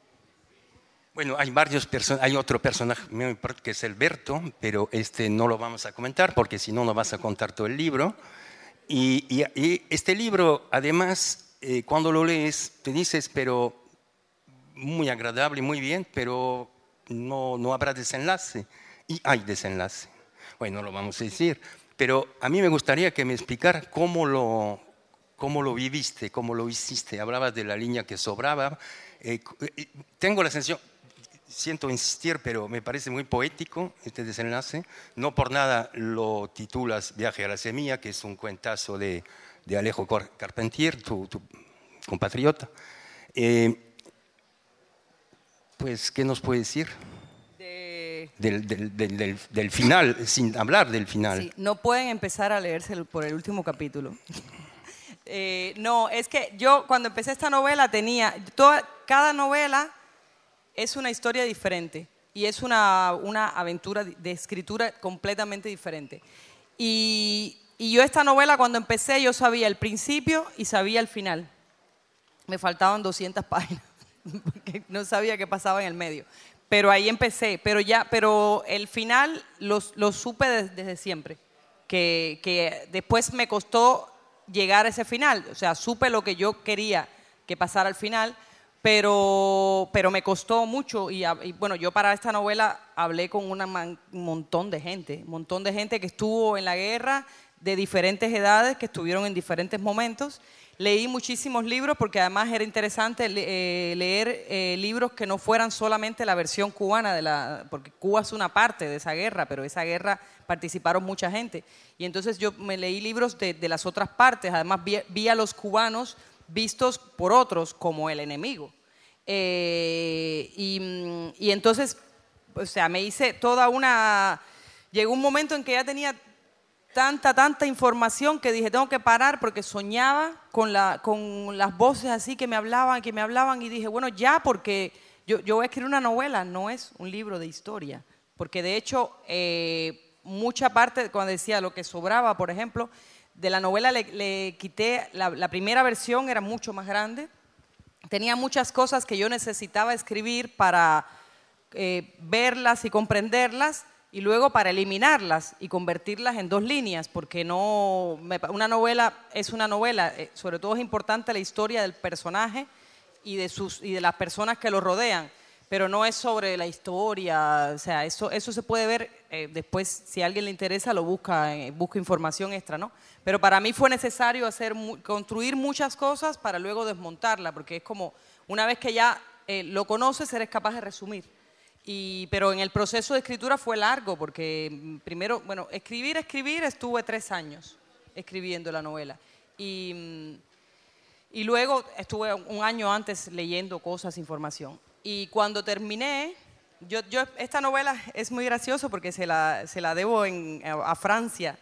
Bueno, hay varios personajes, hay otro personaje que es Alberto, pero este no lo vamos a comentar porque si no, no vas a contar todo el libro. Y, y, y este libro, además, eh, cuando lo lees, te dices, pero muy agradable, muy bien, pero no, no habrá desenlace. Y hay desenlace. Bueno, no lo vamos a decir, pero a mí me gustaría que me explicara cómo lo, cómo lo viviste, cómo lo hiciste. Hablabas de la línea que sobraba. Eh, tengo la sensación... Siento insistir, pero me parece muy poético este desenlace. No por nada lo titulas Viaje a la Semilla, que es un cuentazo de, de Alejo Carpentier, tu, tu compatriota. Eh, pues, ¿qué nos puede decir? De... Del, del, del, del, del final, sin hablar del final. Sí, no pueden empezar a leerse por el último capítulo. Eh, no, es que yo cuando empecé esta novela tenía, toda, cada novela es una historia diferente y es una, una aventura de escritura completamente diferente. Y, y yo esta novela cuando empecé yo sabía el principio y sabía el final. Me faltaban doscientas páginas, porque no sabía qué pasaba en el medio. Pero ahí empecé, pero, ya, pero el final lo, lo supe desde, desde siempre, que, que después me costó llegar a ese final, o sea, supe lo que yo quería que pasara al final, pero, pero me costó mucho y, y bueno, yo para esta novela hablé con una man, un montón de gente, un montón de gente que estuvo en la guerra, de diferentes edades, que estuvieron en diferentes momentos. Leí muchísimos libros porque además era interesante eh, leer eh, libros que no fueran solamente la versión cubana, de la, porque Cuba es una parte de esa guerra, pero esa guerra participaron mucha gente. Y entonces yo me leí libros de, de las otras partes, además vi, vi a los cubanos vistos por otros como el enemigo. Eh, y, y entonces, o sea, me hice toda una... Llegó un momento en que ya tenía tanta, tanta información que dije, tengo que parar porque soñaba con, la, con las voces así que me hablaban, que me hablaban y dije, bueno, ya porque yo, yo voy a escribir una novela, no es un libro de historia. Porque de hecho, eh, mucha parte, cuando decía lo que sobraba, por ejemplo, de la novela le, le quité, la, la primera versión era mucho más grande, tenía muchas cosas que yo necesitaba escribir para eh, verlas y comprenderlas, y luego para eliminarlas y convertirlas en dos líneas, porque no, una novela es una novela, sobre todo es importante la historia del personaje y de, sus, y de las personas que lo rodean, pero no es sobre la historia, o sea, eso, eso se puede ver eh, después, si a alguien le interesa, lo busca, eh, busca información extra, ¿no? Pero para mí fue necesario hacer, construir muchas cosas para luego desmontarla, porque es como, una vez que ya eh, lo conoces, eres capaz de resumir. Y, pero en el proceso de escritura fue largo, porque primero, bueno, escribir, escribir, estuve tres años escribiendo la novela. Y, y luego estuve un año antes leyendo cosas, información. Y cuando terminé, yo, yo, esta novela es muy gracioso porque se la, se la debo en, a Francia.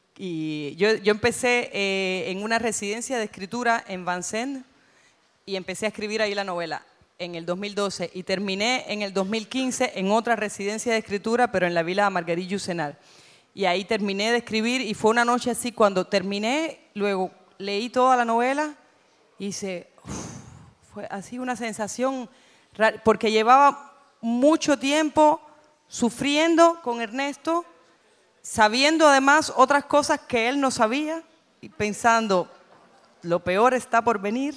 Y yo, yo empecé eh, en una residencia de escritura en Vincennes y empecé a escribir ahí la novela en el dos mil doce y terminé en el dos mil quince en otra residencia de escritura, pero en la Villa Marguerite Yourcenar. Y ahí terminé de escribir y fue una noche así, cuando terminé, luego leí toda la novela y hice, uf, fue así una sensación, porque llevaba mucho tiempo sufriendo con Ernesto, sabiendo además otras cosas que él no sabía y pensando, lo peor está por venir.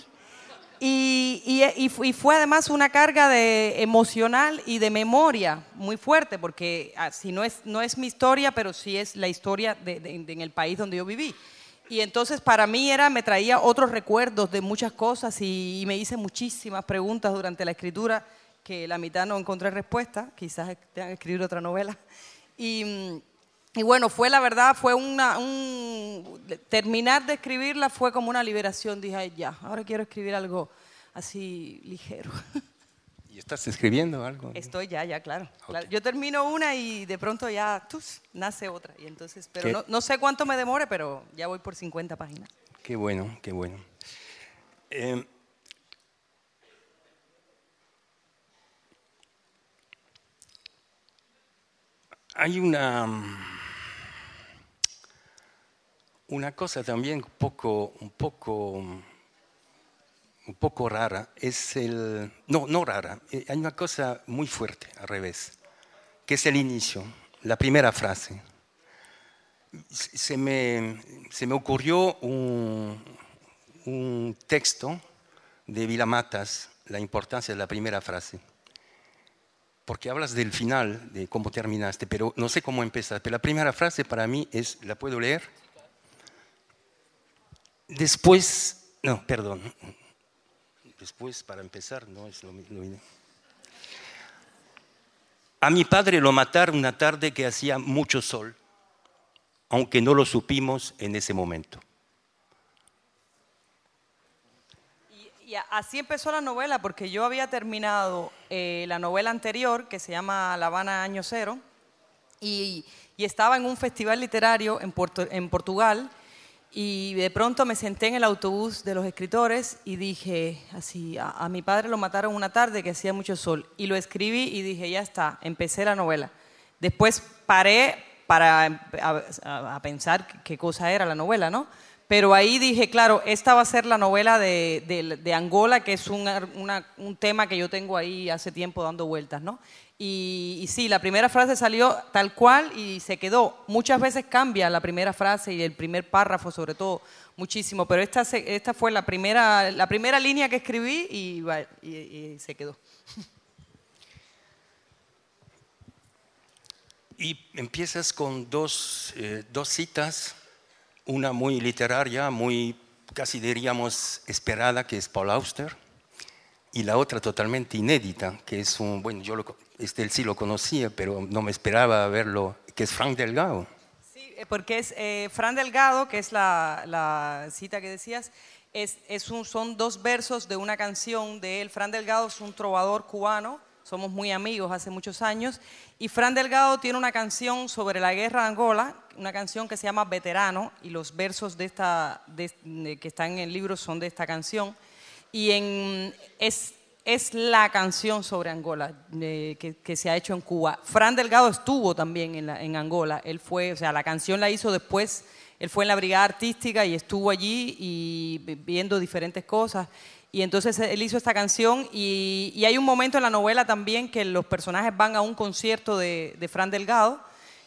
Y, y, y fue además una carga de emocional y de memoria muy fuerte, porque si no es, no es mi historia, pero sí es la historia de, de, de, en el país donde yo viví. Y entonces para mí era, me traía otros recuerdos de muchas cosas y, y me hice muchísimas preguntas durante la escritura que la mitad no encontré respuesta, quizás tengan que escribir otra novela. Y, y bueno, fue la verdad, fue una, un, terminar de escribirla fue como una liberación. Dije, ay, ya, ahora quiero escribir algo así ligero. ¿Y estás escribiendo algo? Estoy ya, ya, claro. Okay. claro. Yo termino una y de pronto ya tus, nace otra. Y entonces, pero no, no sé cuánto me demore, pero ya voy por cincuenta páginas. Qué bueno, qué bueno. Eh, hay una... Una cosa también un poco, un poco, un poco rara es el... No, no rara, hay una cosa muy fuerte al revés, que es el inicio, la primera frase. Se me, se me ocurrió un, un texto de Vilamatas, la importancia de la primera frase. Porque hablas del final, de cómo terminaste, pero no sé cómo empezaste. Pero la primera frase para mí es, ¿la puedo leer? Después, no, perdón, después para empezar no es lo mismo. A mi padre lo mataron una tarde que hacía mucho sol, aunque no lo supimos en ese momento. Y, y así empezó la novela, porque yo había terminado eh, la novela anterior, que se llama La Habana Año Cero, y, y estaba en un festival literario en, Puerto, en Portugal. Y de pronto me senté en el autobús de los escritores y dije, así, a, a mi padre lo mataron una tarde que hacía mucho sol. Y lo escribí y dije, ya está, empecé la novela. Después paré para a, a, a pensar qué cosa era la novela, ¿no? Pero ahí dije, claro, esta va a ser la novela de, de, de Angola, que es una, una, un tema que yo tengo ahí hace tiempo dando vueltas, ¿no? Y, y sí, la primera frase salió tal cual y se quedó. Muchas veces cambia la primera frase y el primer párrafo, sobre todo, muchísimo. Pero esta, se, esta fue la primera, la primera línea que escribí y, y, y se quedó. Y empiezas con dos, eh, dos citas, una muy literaria, muy casi diríamos esperada, que es Paul Auster, y la otra totalmente inédita, que es un, bueno, yo lo, este él sí lo conocía, pero no me esperaba verlo, que es Fran Delgado. Sí, porque es eh, Fran Delgado, que es la, la cita que decías, es, es un, son dos versos de una canción de él. Fran Delgado es un trovador cubano, somos muy amigos hace muchos años, y Fran Delgado tiene una canción sobre la guerra de Angola, una canción que se llama Veterano, y los versos de esta, de, de, que están en el libro son de esta canción. Y en, es, es la canción sobre Angola eh, que, que se ha hecho en Cuba. Fran Delgado estuvo también en, la, en Angola. Él fue, o sea, la canción la hizo después. Él fue en la brigada artística y estuvo allí y viendo diferentes cosas. Y entonces él hizo esta canción y, y hay un momento en la novela también que los personajes van a un concierto de, de Fran Delgado,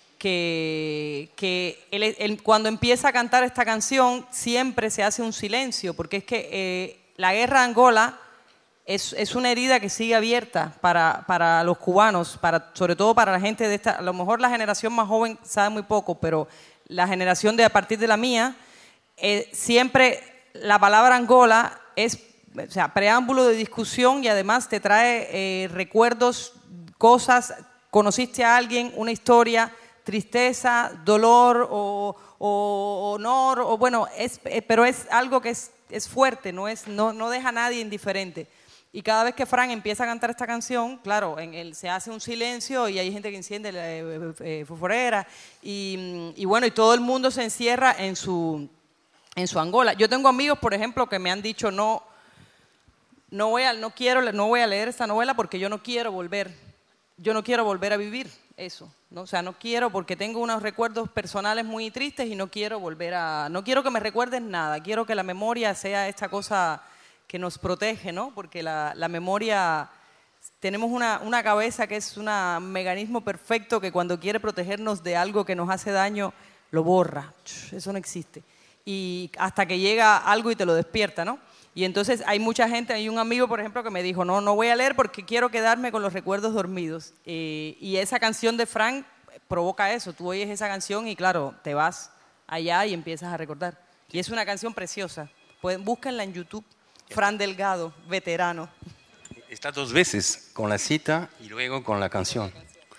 que, que él, él, cuando empieza a cantar esta canción siempre se hace un silencio, porque es que eh, la guerra de Angola es, es una herida que sigue abierta para, para los cubanos, para, sobre todo para la gente de esta, a lo mejor la generación más joven sabe muy poco, pero la generación de a partir de la mía, eh, siempre la palabra Angola es, o sea, preámbulo de discusión y además te trae eh, recuerdos, cosas, conociste a alguien, una historia, tristeza, dolor o, o honor, o bueno, es, eh, pero es algo que es, es fuerte, no, es, no, no deja a nadie indiferente. Y cada vez que Fran empieza a cantar esta canción, claro, en el, se hace un silencio y hay gente que enciende la eh, eh, fosforera y, y bueno, y todo el mundo se encierra en su, en su Angola. Yo tengo amigos, por ejemplo, que me han dicho, no, no, voy a, no, quiero, no voy a leer esta novela porque yo no quiero volver, yo no quiero volver a vivir eso, ¿no? O sea, no quiero porque tengo unos recuerdos personales muy tristes y no quiero volver a, no quiero que me recuerden nada, quiero que la memoria sea esta cosa que nos protege, ¿no? Porque la, la memoria, tenemos una, una cabeza que es un mecanismo perfecto que cuando quiere protegernos de algo que nos hace daño, lo borra. Eso no existe. Y hasta que llega algo y te lo despierta, ¿no? Y entonces hay mucha gente, hay un amigo, por ejemplo, que me dijo, no, no voy a leer porque quiero quedarme con los recuerdos dormidos. Eh, y esa canción de Frank provoca eso. Tú oyes esa canción y, claro, te vas allá y empiezas a recordar. Y es una canción preciosa. Pueden, búsquenla en YouTube. Fran Delgado, Veterano. Está dos veces, con la cita y luego con la canción.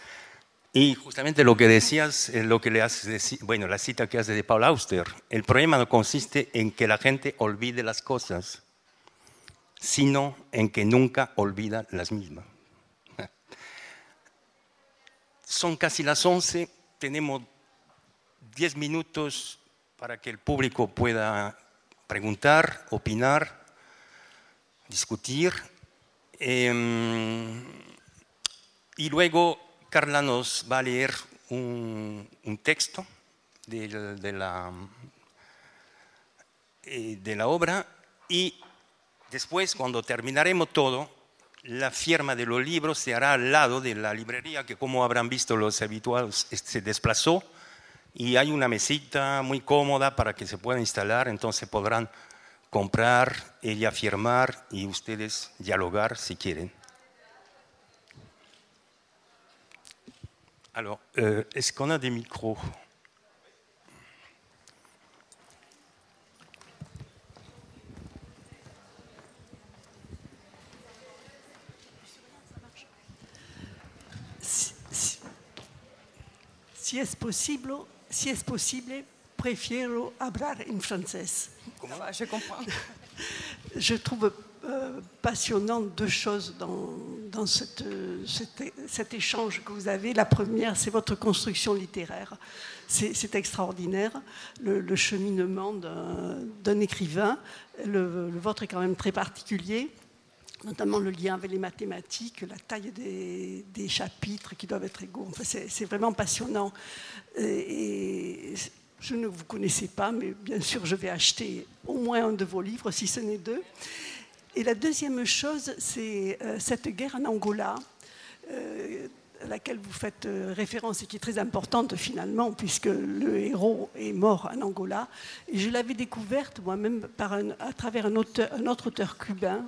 Y justamente lo que decías, lo que le haces, bueno, la cita que hace de Paul Auster, el problema no consiste en que la gente olvide las cosas, sino en que nunca olvida las mismas. Son casi las once, tenemos diez minutos para que el público pueda preguntar, opinar, discutir. Eh, y luego Carla nos va a leer un, un texto de, de, la, eh, de la obra y después, cuando terminaremos todo, la firma de los libros se hará al lado de la librería que, como habrán visto los habituales, se desplazó y hay una mesita muy cómoda para que se pueda instalar, entonces podrán comprar, ella firmar y ustedes dialogar si quieren. Alors, euh, est-ce qu'on a des micros? Si, si, si es posible, si es posible, prefiero hablar en francés. Comment? Je comprends. Je trouve euh, passionnant deux choses dans, dans cette, cet, cet échange que vous avez. La première, c'est votre construction littéraire. C'est, c'est extraordinaire, le, le cheminement d'un, d'un écrivain. Le, le vôtre est quand même très particulier, notamment le lien avec les mathématiques, la taille des, des chapitres qui doivent être égaux. Enfin, c'est, c'est vraiment passionnant. Et, et je ne vous connaissais pas, mais bien sûr, je vais acheter au moins un de vos livres, si ce n'est deux. Et la deuxième chose, c'est euh, cette guerre en Angola, euh, à laquelle vous faites euh, référence et qui est très importante finalement, puisque le héros est mort en Angola. Et je l'avais découverte moi-même par un, à travers un, auteur, un autre auteur cubain,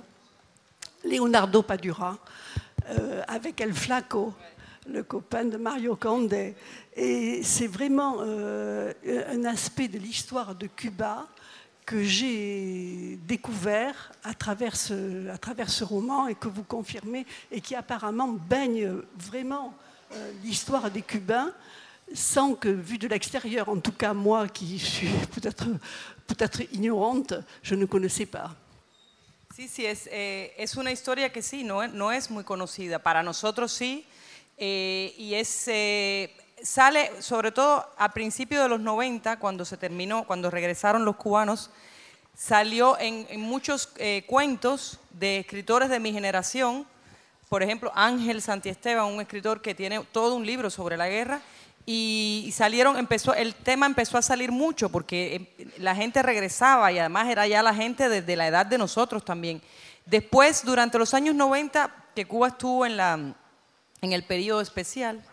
Leonardo Padura, euh, avec El Flaco, le copain de Mario Conde. Et c'est vraiment euh, un aspect de l'histoire de Cuba que j'ai découvert à travers, ce, à travers ce roman et que vous confirmez et qui apparemment baigne vraiment euh, l'histoire des Cubains sans que, vu de l'extérieur, en tout cas moi qui suis peut-être, peut-être ignorante, je ne connaissais pas. Sí, sí, es, eh, es una historia que sí, no, no es muy conocida. Para nosotros sí, eh, y es... Eh, sale sobre todo a principios de los noventa, cuando se terminó, cuando regresaron los cubanos, salió en, en muchos eh, cuentos de escritores de mi generación, por ejemplo Ángel Santiesteban, un escritor que tiene todo un libro sobre la guerra, y, y salieron, empezó, el tema empezó a salir mucho porque la gente regresaba y además era ya la gente desde de la edad de nosotros también. Después, durante los años noventa, que Cuba estuvo en, la, en el periodo especial,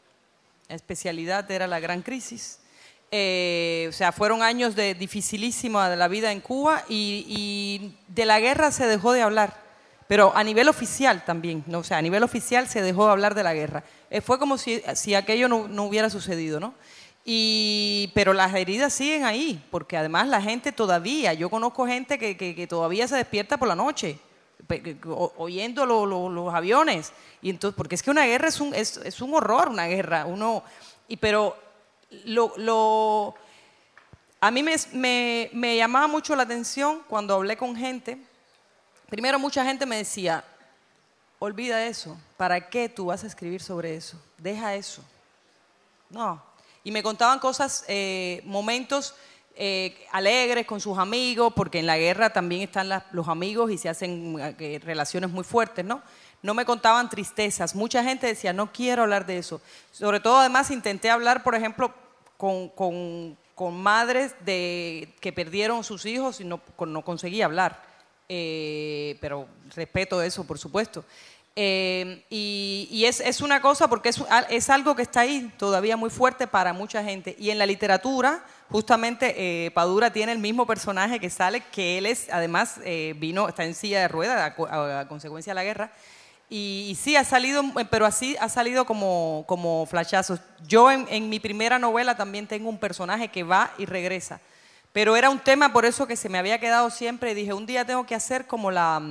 la especialidad era la gran crisis. Eh, o sea, fueron años de, dificilísima de la vida en Cuba y, y de la guerra se dejó de hablar, pero a nivel oficial también, ¿no? O sea, a nivel oficial se dejó de hablar de la guerra. Eh, fue como si, si aquello no, no hubiera sucedido, ¿no? Y, pero las heridas siguen ahí, porque además la gente todavía, yo conozco gente que, que, que todavía se despierta por la noche, oyendo lo, lo, los aviones, y entonces, porque es que una guerra es un, es, es un horror, una guerra, uno, y, pero lo, lo, a mí me, me, me llamaba mucho la atención cuando hablé con gente. Primero, mucha gente me decía, olvida eso, ¿para qué tú vas a escribir sobre eso? Deja eso. No, y me contaban cosas, eh, momentos Eh, alegres con sus amigos, porque en la guerra también están las, los amigos y se hacen eh, relaciones muy fuertes, ¿no? No me contaban tristezas. Mucha gente decía, no quiero hablar de eso. Sobre todo, además, intenté hablar, por ejemplo, con, con, con madres de, que perdieron sus hijos y no, no conseguí hablar. Eh, pero respeto eso, por supuesto. Eh, y y es, es una cosa porque es, es algo que está ahí todavía muy fuerte para mucha gente. Y en la literatura, justamente, eh, Padura tiene el mismo personaje que sale, que él es, además, eh, vino, está en silla de ruedas a, a, a consecuencia de la guerra. Y, y sí, ha salido, pero así ha salido como, como flashazos. Yo en, en mi primera novela también tengo un personaje que va y regresa. Pero era un tema por eso que se me había quedado siempre. Y dije, un día tengo que hacer como la...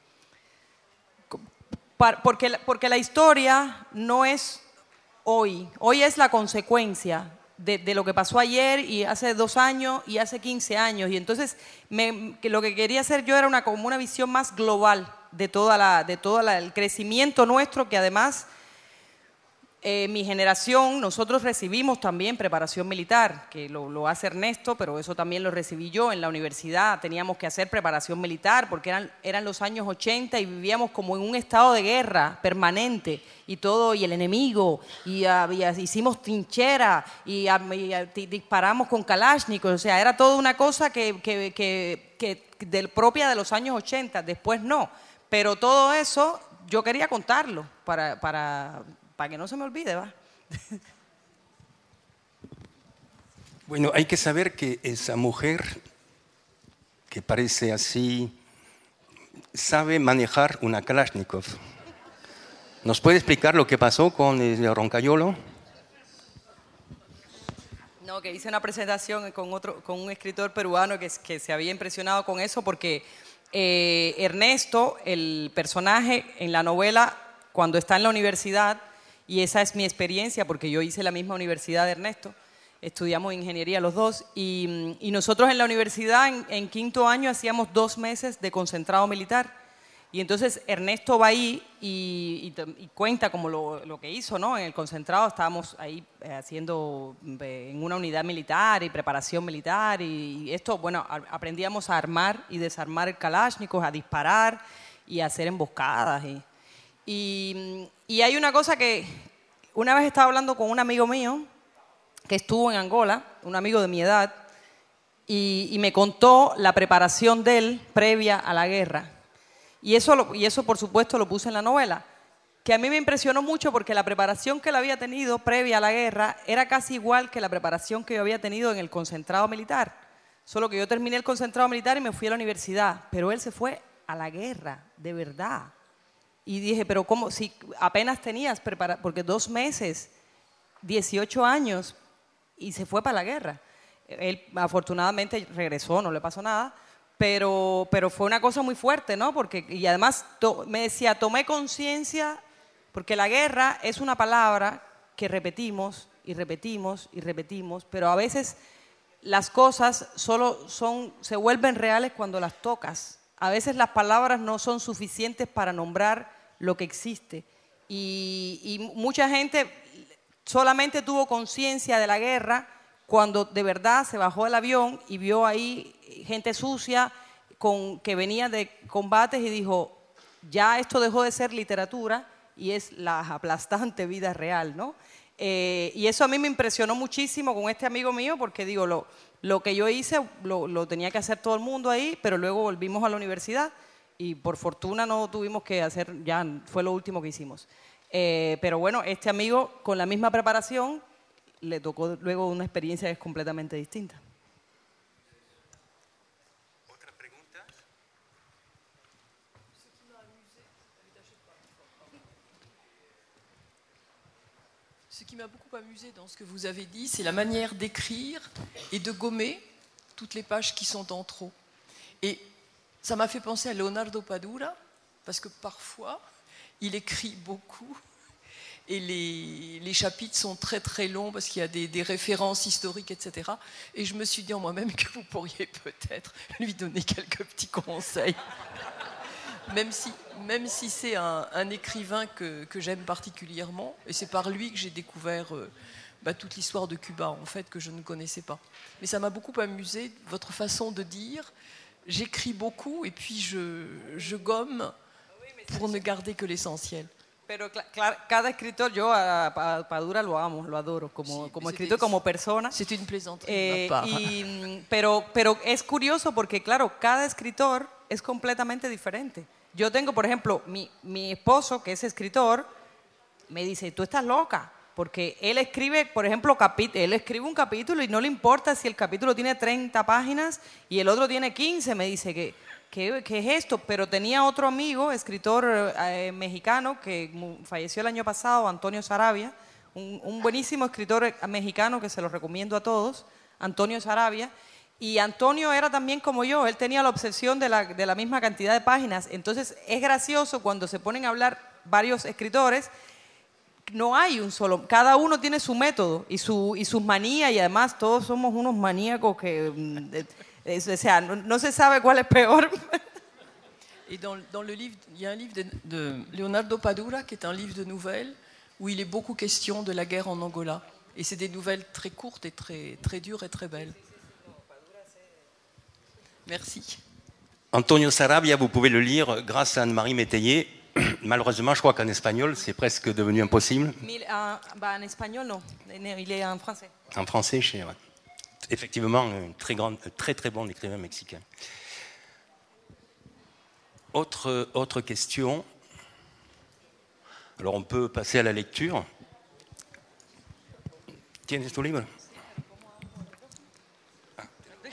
Porque, porque la historia no es hoy, hoy es la consecuencia de, de lo que pasó ayer y hace dos años y hace quince años. Y entonces me, que lo que quería hacer yo era una, como una visión más global de todo la, de todo la, el crecimiento nuestro, que además eh, mi generación, nosotros recibimos también preparación militar, que lo, lo hace Ernesto, pero eso también lo recibí yo en la universidad. Teníamos que hacer preparación militar porque eran, eran los años ochenta y vivíamos como en un estado de guerra permanente y todo, y el enemigo, y, uh, y uh, hicimos trinchera y, uh, y uh, disparamos con Kalashnikov. O sea, era toda una cosa que, que, que, que del, propia de los años ochenta. Después no, pero todo eso yo quería contarlo para... para para que no se me olvide, ¿va? Bueno, hay que saber que esa mujer, que parece así, sabe manejar una Kalashnikov. ¿Nos puede explicar lo que pasó con el Roncayolo? No, que hice una presentación con, otro, con un escritor peruano que, que se había impresionado con eso porque eh, Ernesto, el personaje en la novela, cuando está en la universidad, y esa es mi experiencia porque yo hice la misma universidad de Ernesto, estudiamos ingeniería los dos, y, y nosotros en la universidad en, en quinto año hacíamos dos meses de concentrado militar Y entonces Ernesto va ahí y, y, y cuenta como lo, lo que hizo, ¿no? En el concentrado estábamos ahí eh, haciendo eh, en una unidad militar y preparación militar y, y esto, bueno, a, aprendíamos a armar y desarmar el Kalashnikov, a disparar y a hacer emboscadas. Y, y, y hay una cosa que una vez estaba hablando con un amigo mío que estuvo en Angola, un amigo de mi edad, y, y me contó la preparación de él previa a la guerra. Y eso, lo, y eso, por supuesto, lo puse en la novela, que a mí me impresionó mucho porque la preparación que él había tenido previa a la guerra era casi igual que la preparación que yo había tenido en el concentrado militar. Solo que yo terminé el concentrado militar y me fui a la universidad, pero él se fue a la guerra, de verdad. Y dije, pero ¿cómo? Si apenas tenías preparado, porque dos meses, dieciocho años, y se fue para la guerra. Él afortunadamente regresó, no le pasó nada. Pero, pero fue una cosa muy fuerte, ¿no? Porque, y además to, me decía, tomé conciencia, porque la guerra es una palabra que repetimos y repetimos y repetimos, pero a veces las cosas solo son, se vuelven reales cuando las tocas. A veces las palabras no son suficientes para nombrar lo que existe. Y, y mucha gente solamente tuvo conciencia de la guerra cuando de verdad se bajó del avión y vio ahí gente sucia con, que venía de combates y dijo, ya esto dejó de ser literatura y es la aplastante vida real, ¿no? Eh, y eso a mí me impresionó muchísimo con este amigo mío porque digo, lo, lo que yo hice lo, lo tenía que hacer todo el mundo ahí, pero luego volvimos a la universidad y por fortuna no tuvimos que hacer, ya fue lo último que hicimos. Eh, pero bueno, este amigo con la misma preparación le tocó luego una experiencia que es completamente distinta. ¿Otra pregunta? Ce qui m'a beaucoup amusé dans ce que vous avez dit, c'est la manière d'écrire et de gommer toutes les pages qui sont en trop. Et ça m'a fait penser à Leonardo Padura, parce que parfois, il écrit beaucoup. Et les, les chapitres sont très très longs parce qu'il y a des, des références historiques, et cetera. Et je me suis dit en moi-même que vous pourriez peut-être lui donner quelques petits conseils. Même si, même si c'est un, un écrivain que, que j'aime particulièrement, et c'est par lui que j'ai découvert euh, bah, toute l'histoire de Cuba, en fait, que je ne connaissais pas. Mais ça m'a beaucoup amusé, votre façon de dire. J'écris beaucoup et puis je, je gomme pour ne garder que l'essentiel. Pero claro, cada escritor, yo a, a Padura lo amo, lo adoro, como, sí, como escritor, como persona. C'est une plaisanterie eh, de ma part. Y, pero, pero es curioso porque, claro, cada escritor es completamente diferente. Yo tengo, por ejemplo, mi, mi esposo, que es escritor, me dice, tú estás loca, porque él escribe, por ejemplo, él escribe un capítulo y no le importa si el capítulo tiene treinta páginas y el otro tiene quince, me dice que... ¿Qué, ¿Qué es esto? Pero tenía otro amigo, escritor eh, mexicano, que falleció el año pasado, Antonio Sarabia, un, un buenísimo escritor mexicano que se lo recomiendo a todos, Antonio Sarabia. Y Antonio era también como yo, él tenía la obsesión de la, de la misma cantidad de páginas. Entonces es gracioso cuando se ponen a hablar varios escritores, no hay un solo, cada uno tiene su método y, su, y sus manías, y además todos somos unos maníacos que... De, o sea, no, no se sabe cuál es peor. Et dans, dans le livre, il y a un livre de, de Leonardo Padura qui est un livre de nouvelles où il est beaucoup question de la guerre en Angola. Et c'est des nouvelles très courtes et très, très dures et très belles. Merci. Antonio Sarabia, vous pouvez le lire grâce à Anne-Marie Métayer. Malheureusement, je crois qu'en espagnol, c'est presque devenu impossible. En, bah, en espagnol, non. Il est en français. En français, chez... Ouais. Effectivement, un très, grand, très très bon écrivain mexicain. Autre, autre question. Alors on peut passer à la lecture. ¿Tienes tu libro? Ah.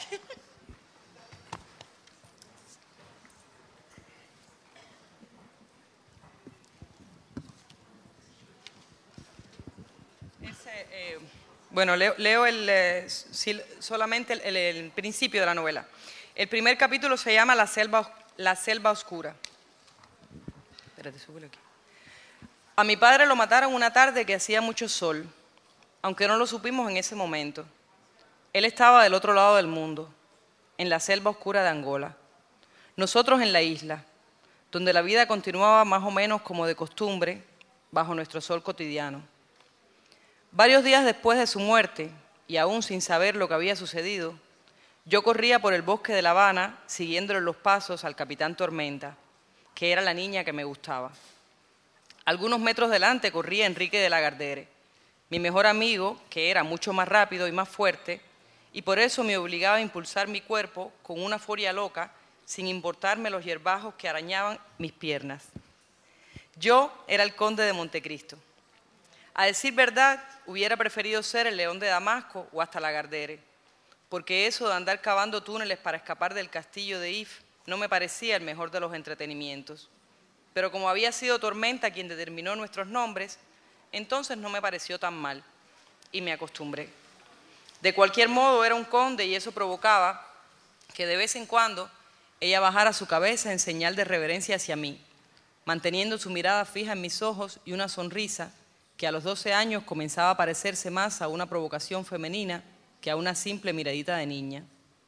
Ese, eh, bueno, leo, leo el, eh, solamente el, el, el principio de la novela. El primer capítulo se llama La selva, la selva oscura. Espérate, súbelo aquí. A mi padre lo mataron una tarde que hacía mucho sol, aunque no lo supimos en ese momento. Él estaba del otro lado del mundo, en la selva oscura de Angola. Nosotros en la isla. donde la vida continuaba más o menos como de costumbre bajo nuestro sol cotidiano. Varios días después de su muerte, y aún sin saber lo que había sucedido, yo corría por el bosque de La Habana siguiéndole los pasos al capitán Tormenta, que era la niña que me gustaba. Algunos metros delante corría Enrique de la Gardere, mi mejor amigo, que era mucho más rápido y más fuerte, y por eso me obligaba a impulsar mi cuerpo con una furia loca, sin importarme los hierbajos que arañaban mis piernas. Yo era el conde de Montecristo. A decir verdad, hubiera preferido ser el león de Damasco o hasta la Gardere, porque eso de andar cavando túneles para escapar del castillo de If no me parecía el mejor de los entretenimientos. Pero como había sido Tormenta quien determinó nuestros nombres, entonces no me pareció tan mal y me acostumbré. De cualquier modo era un conde y eso provocaba que de vez en cuando ella bajara su cabeza en señal de reverencia hacia mí, manteniendo su mirada fija en mis ojos y una sonrisa que a los doce años comenzaba a parecerse más a una provocación femenina que a una simple miradita de niña.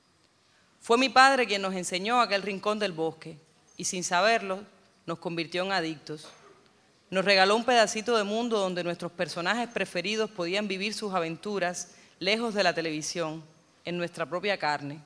Fue mi padre quien nos enseñó aquel rincón del bosque y sin saberlo nos convirtió en adictos. Nos regaló un pedacito de mundo donde nuestros personajes preferidos podían vivir sus aventuras lejos de la televisión, en nuestra propia carne.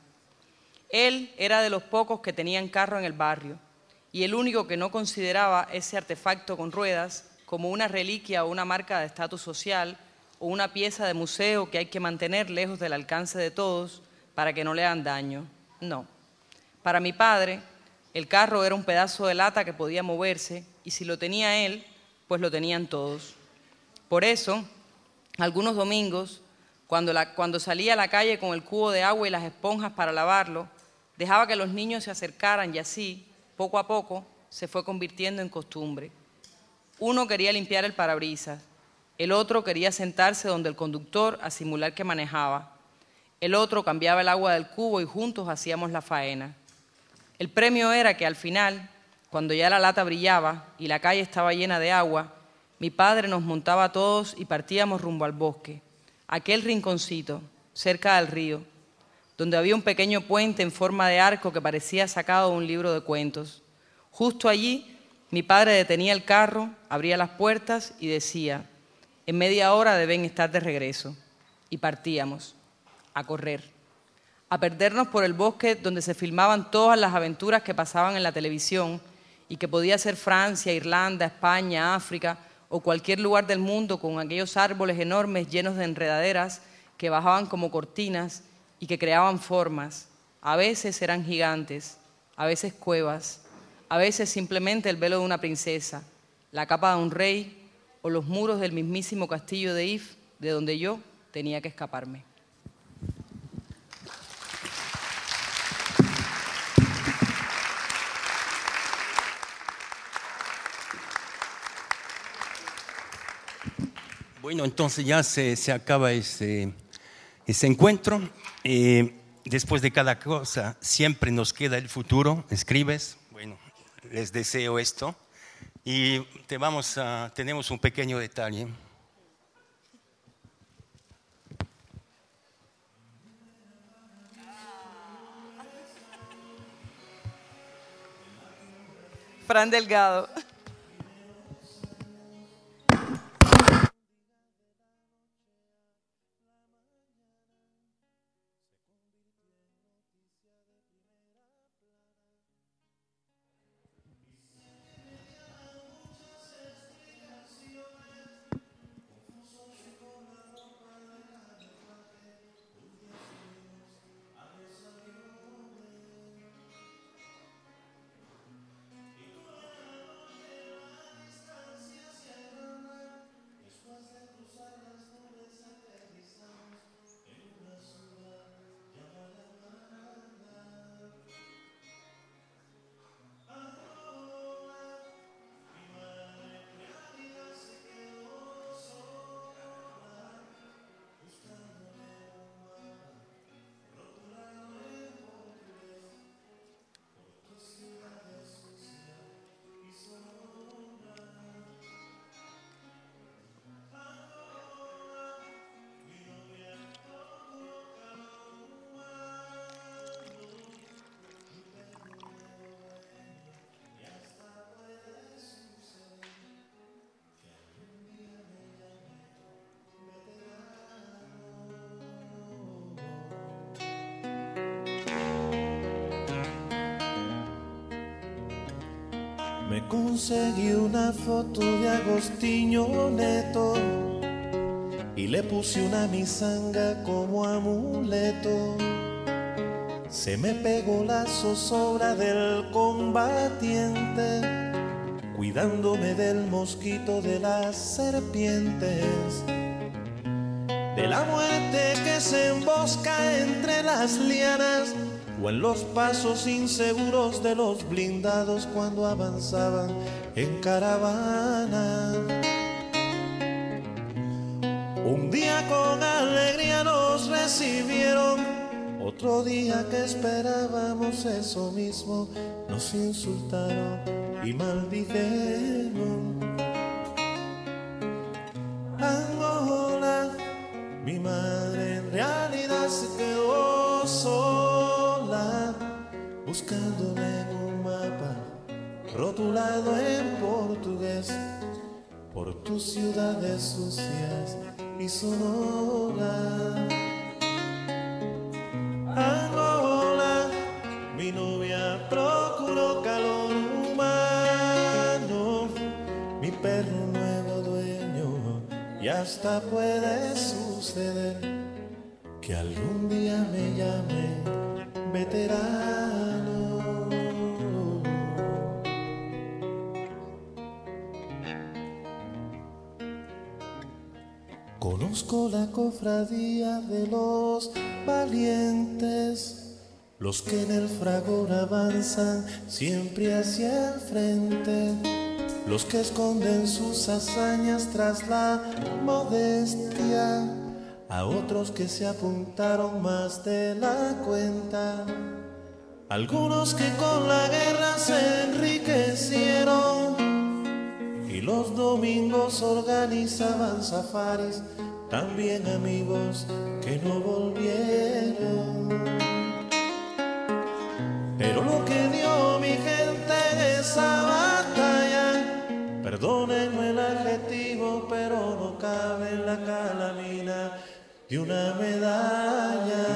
Él era de los pocos que tenían carro en el barrio y el único que no consideraba ese artefacto con ruedas como una reliquia o una marca de estatus social o una pieza de museo que hay que mantener lejos del alcance de todos para que no le hagan daño. No. Para mi padre, el carro era un pedazo de lata que podía moverse y si lo tenía él, pues lo tenían todos. Por eso, algunos domingos, cuando, la, cuando salía a la calle con el cubo de agua y las esponjas para lavarlo, dejaba que los niños se acercaran y así, poco a poco, se fue convirtiendo en costumbre. Uno quería limpiar el parabrisas, el otro quería sentarse donde el conductor a simular que manejaba, el otro cambiaba el agua del cubo y juntos hacíamos la faena. El premio era que al final, cuando ya la lata brillaba y la calle estaba llena de agua, mi padre nos montaba a todos y partíamos rumbo al bosque, aquel rinconcito, cerca del río, donde había un pequeño puente en forma de arco que parecía sacado de un libro de cuentos. Justo allí, mi padre detenía el carro, abría las puertas y decía, en media hora deben estar de regreso. Y partíamos, a correr, a perdernos por el bosque donde se filmaban todas las aventuras que pasaban en la televisión y que podía ser Francia, Irlanda, España, África o cualquier lugar del mundo con aquellos árboles enormes llenos de enredaderas que bajaban como cortinas y que creaban formas. A veces eran gigantes, a veces cuevas, a veces simplemente el velo de una princesa, la capa de un rey o los muros del mismísimo castillo de If, de donde yo tenía que escaparme. Bueno, entonces ya se, se acaba ese, ese encuentro. Eh, después de cada cosa siempre nos queda el futuro. Escribes, bueno, les deseo esto. Y te vamos a, tenemos un pequeño detalle. Fran Delgado. conseguí una foto de Agostinho Neto y le puse una misanga como amuleto. Se me pegó la zozobra del combatiente, cuidándome del mosquito de las serpientes, de la muerte que se embosca entre las lianas o en los pasos inseguros de los blindados cuando avanzaban en caravana. Un día con alegría nos recibieron, otro día que esperábamos eso mismo, nos insultaron y maldijeron. Angola, mi madre en realidad se quedó sola, buscándome en un mapa rotulado en portugués por tus ciudades sucias y sonoras. Angola, mi novia procuró calor humano, mi perro nuevo dueño, y hasta puede suceder que algún día me llame veterano. Conozco la cofradía de los valientes, los que en el fragor avanzan siempre hacia el frente, los que esconden sus hazañas tras la modestia, a otros que se apuntaron más de la cuenta, algunos que con la guerra se enriquecieron y los domingos organizaban safaris, también amigos que no volvieron. Pero lo que dio mi gente en esa batalla, perdónenme el adjetivo, pero no cabe en la calamina de una medalla.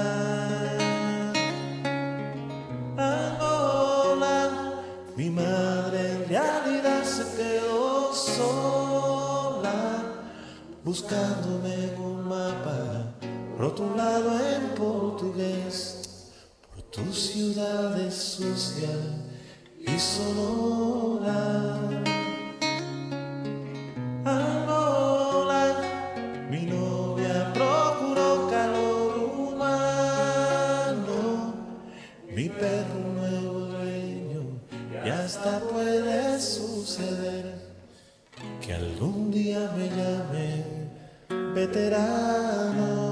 Angola, mi madre en realidad se quedó sola, buscándome en un mapa rotulado en portugués por tus ciudades sucias y sonoras. Angola, mi novia procuró calor humano, mi perro nuevo dueño, y hasta puede suceder que algún día me llame veterano.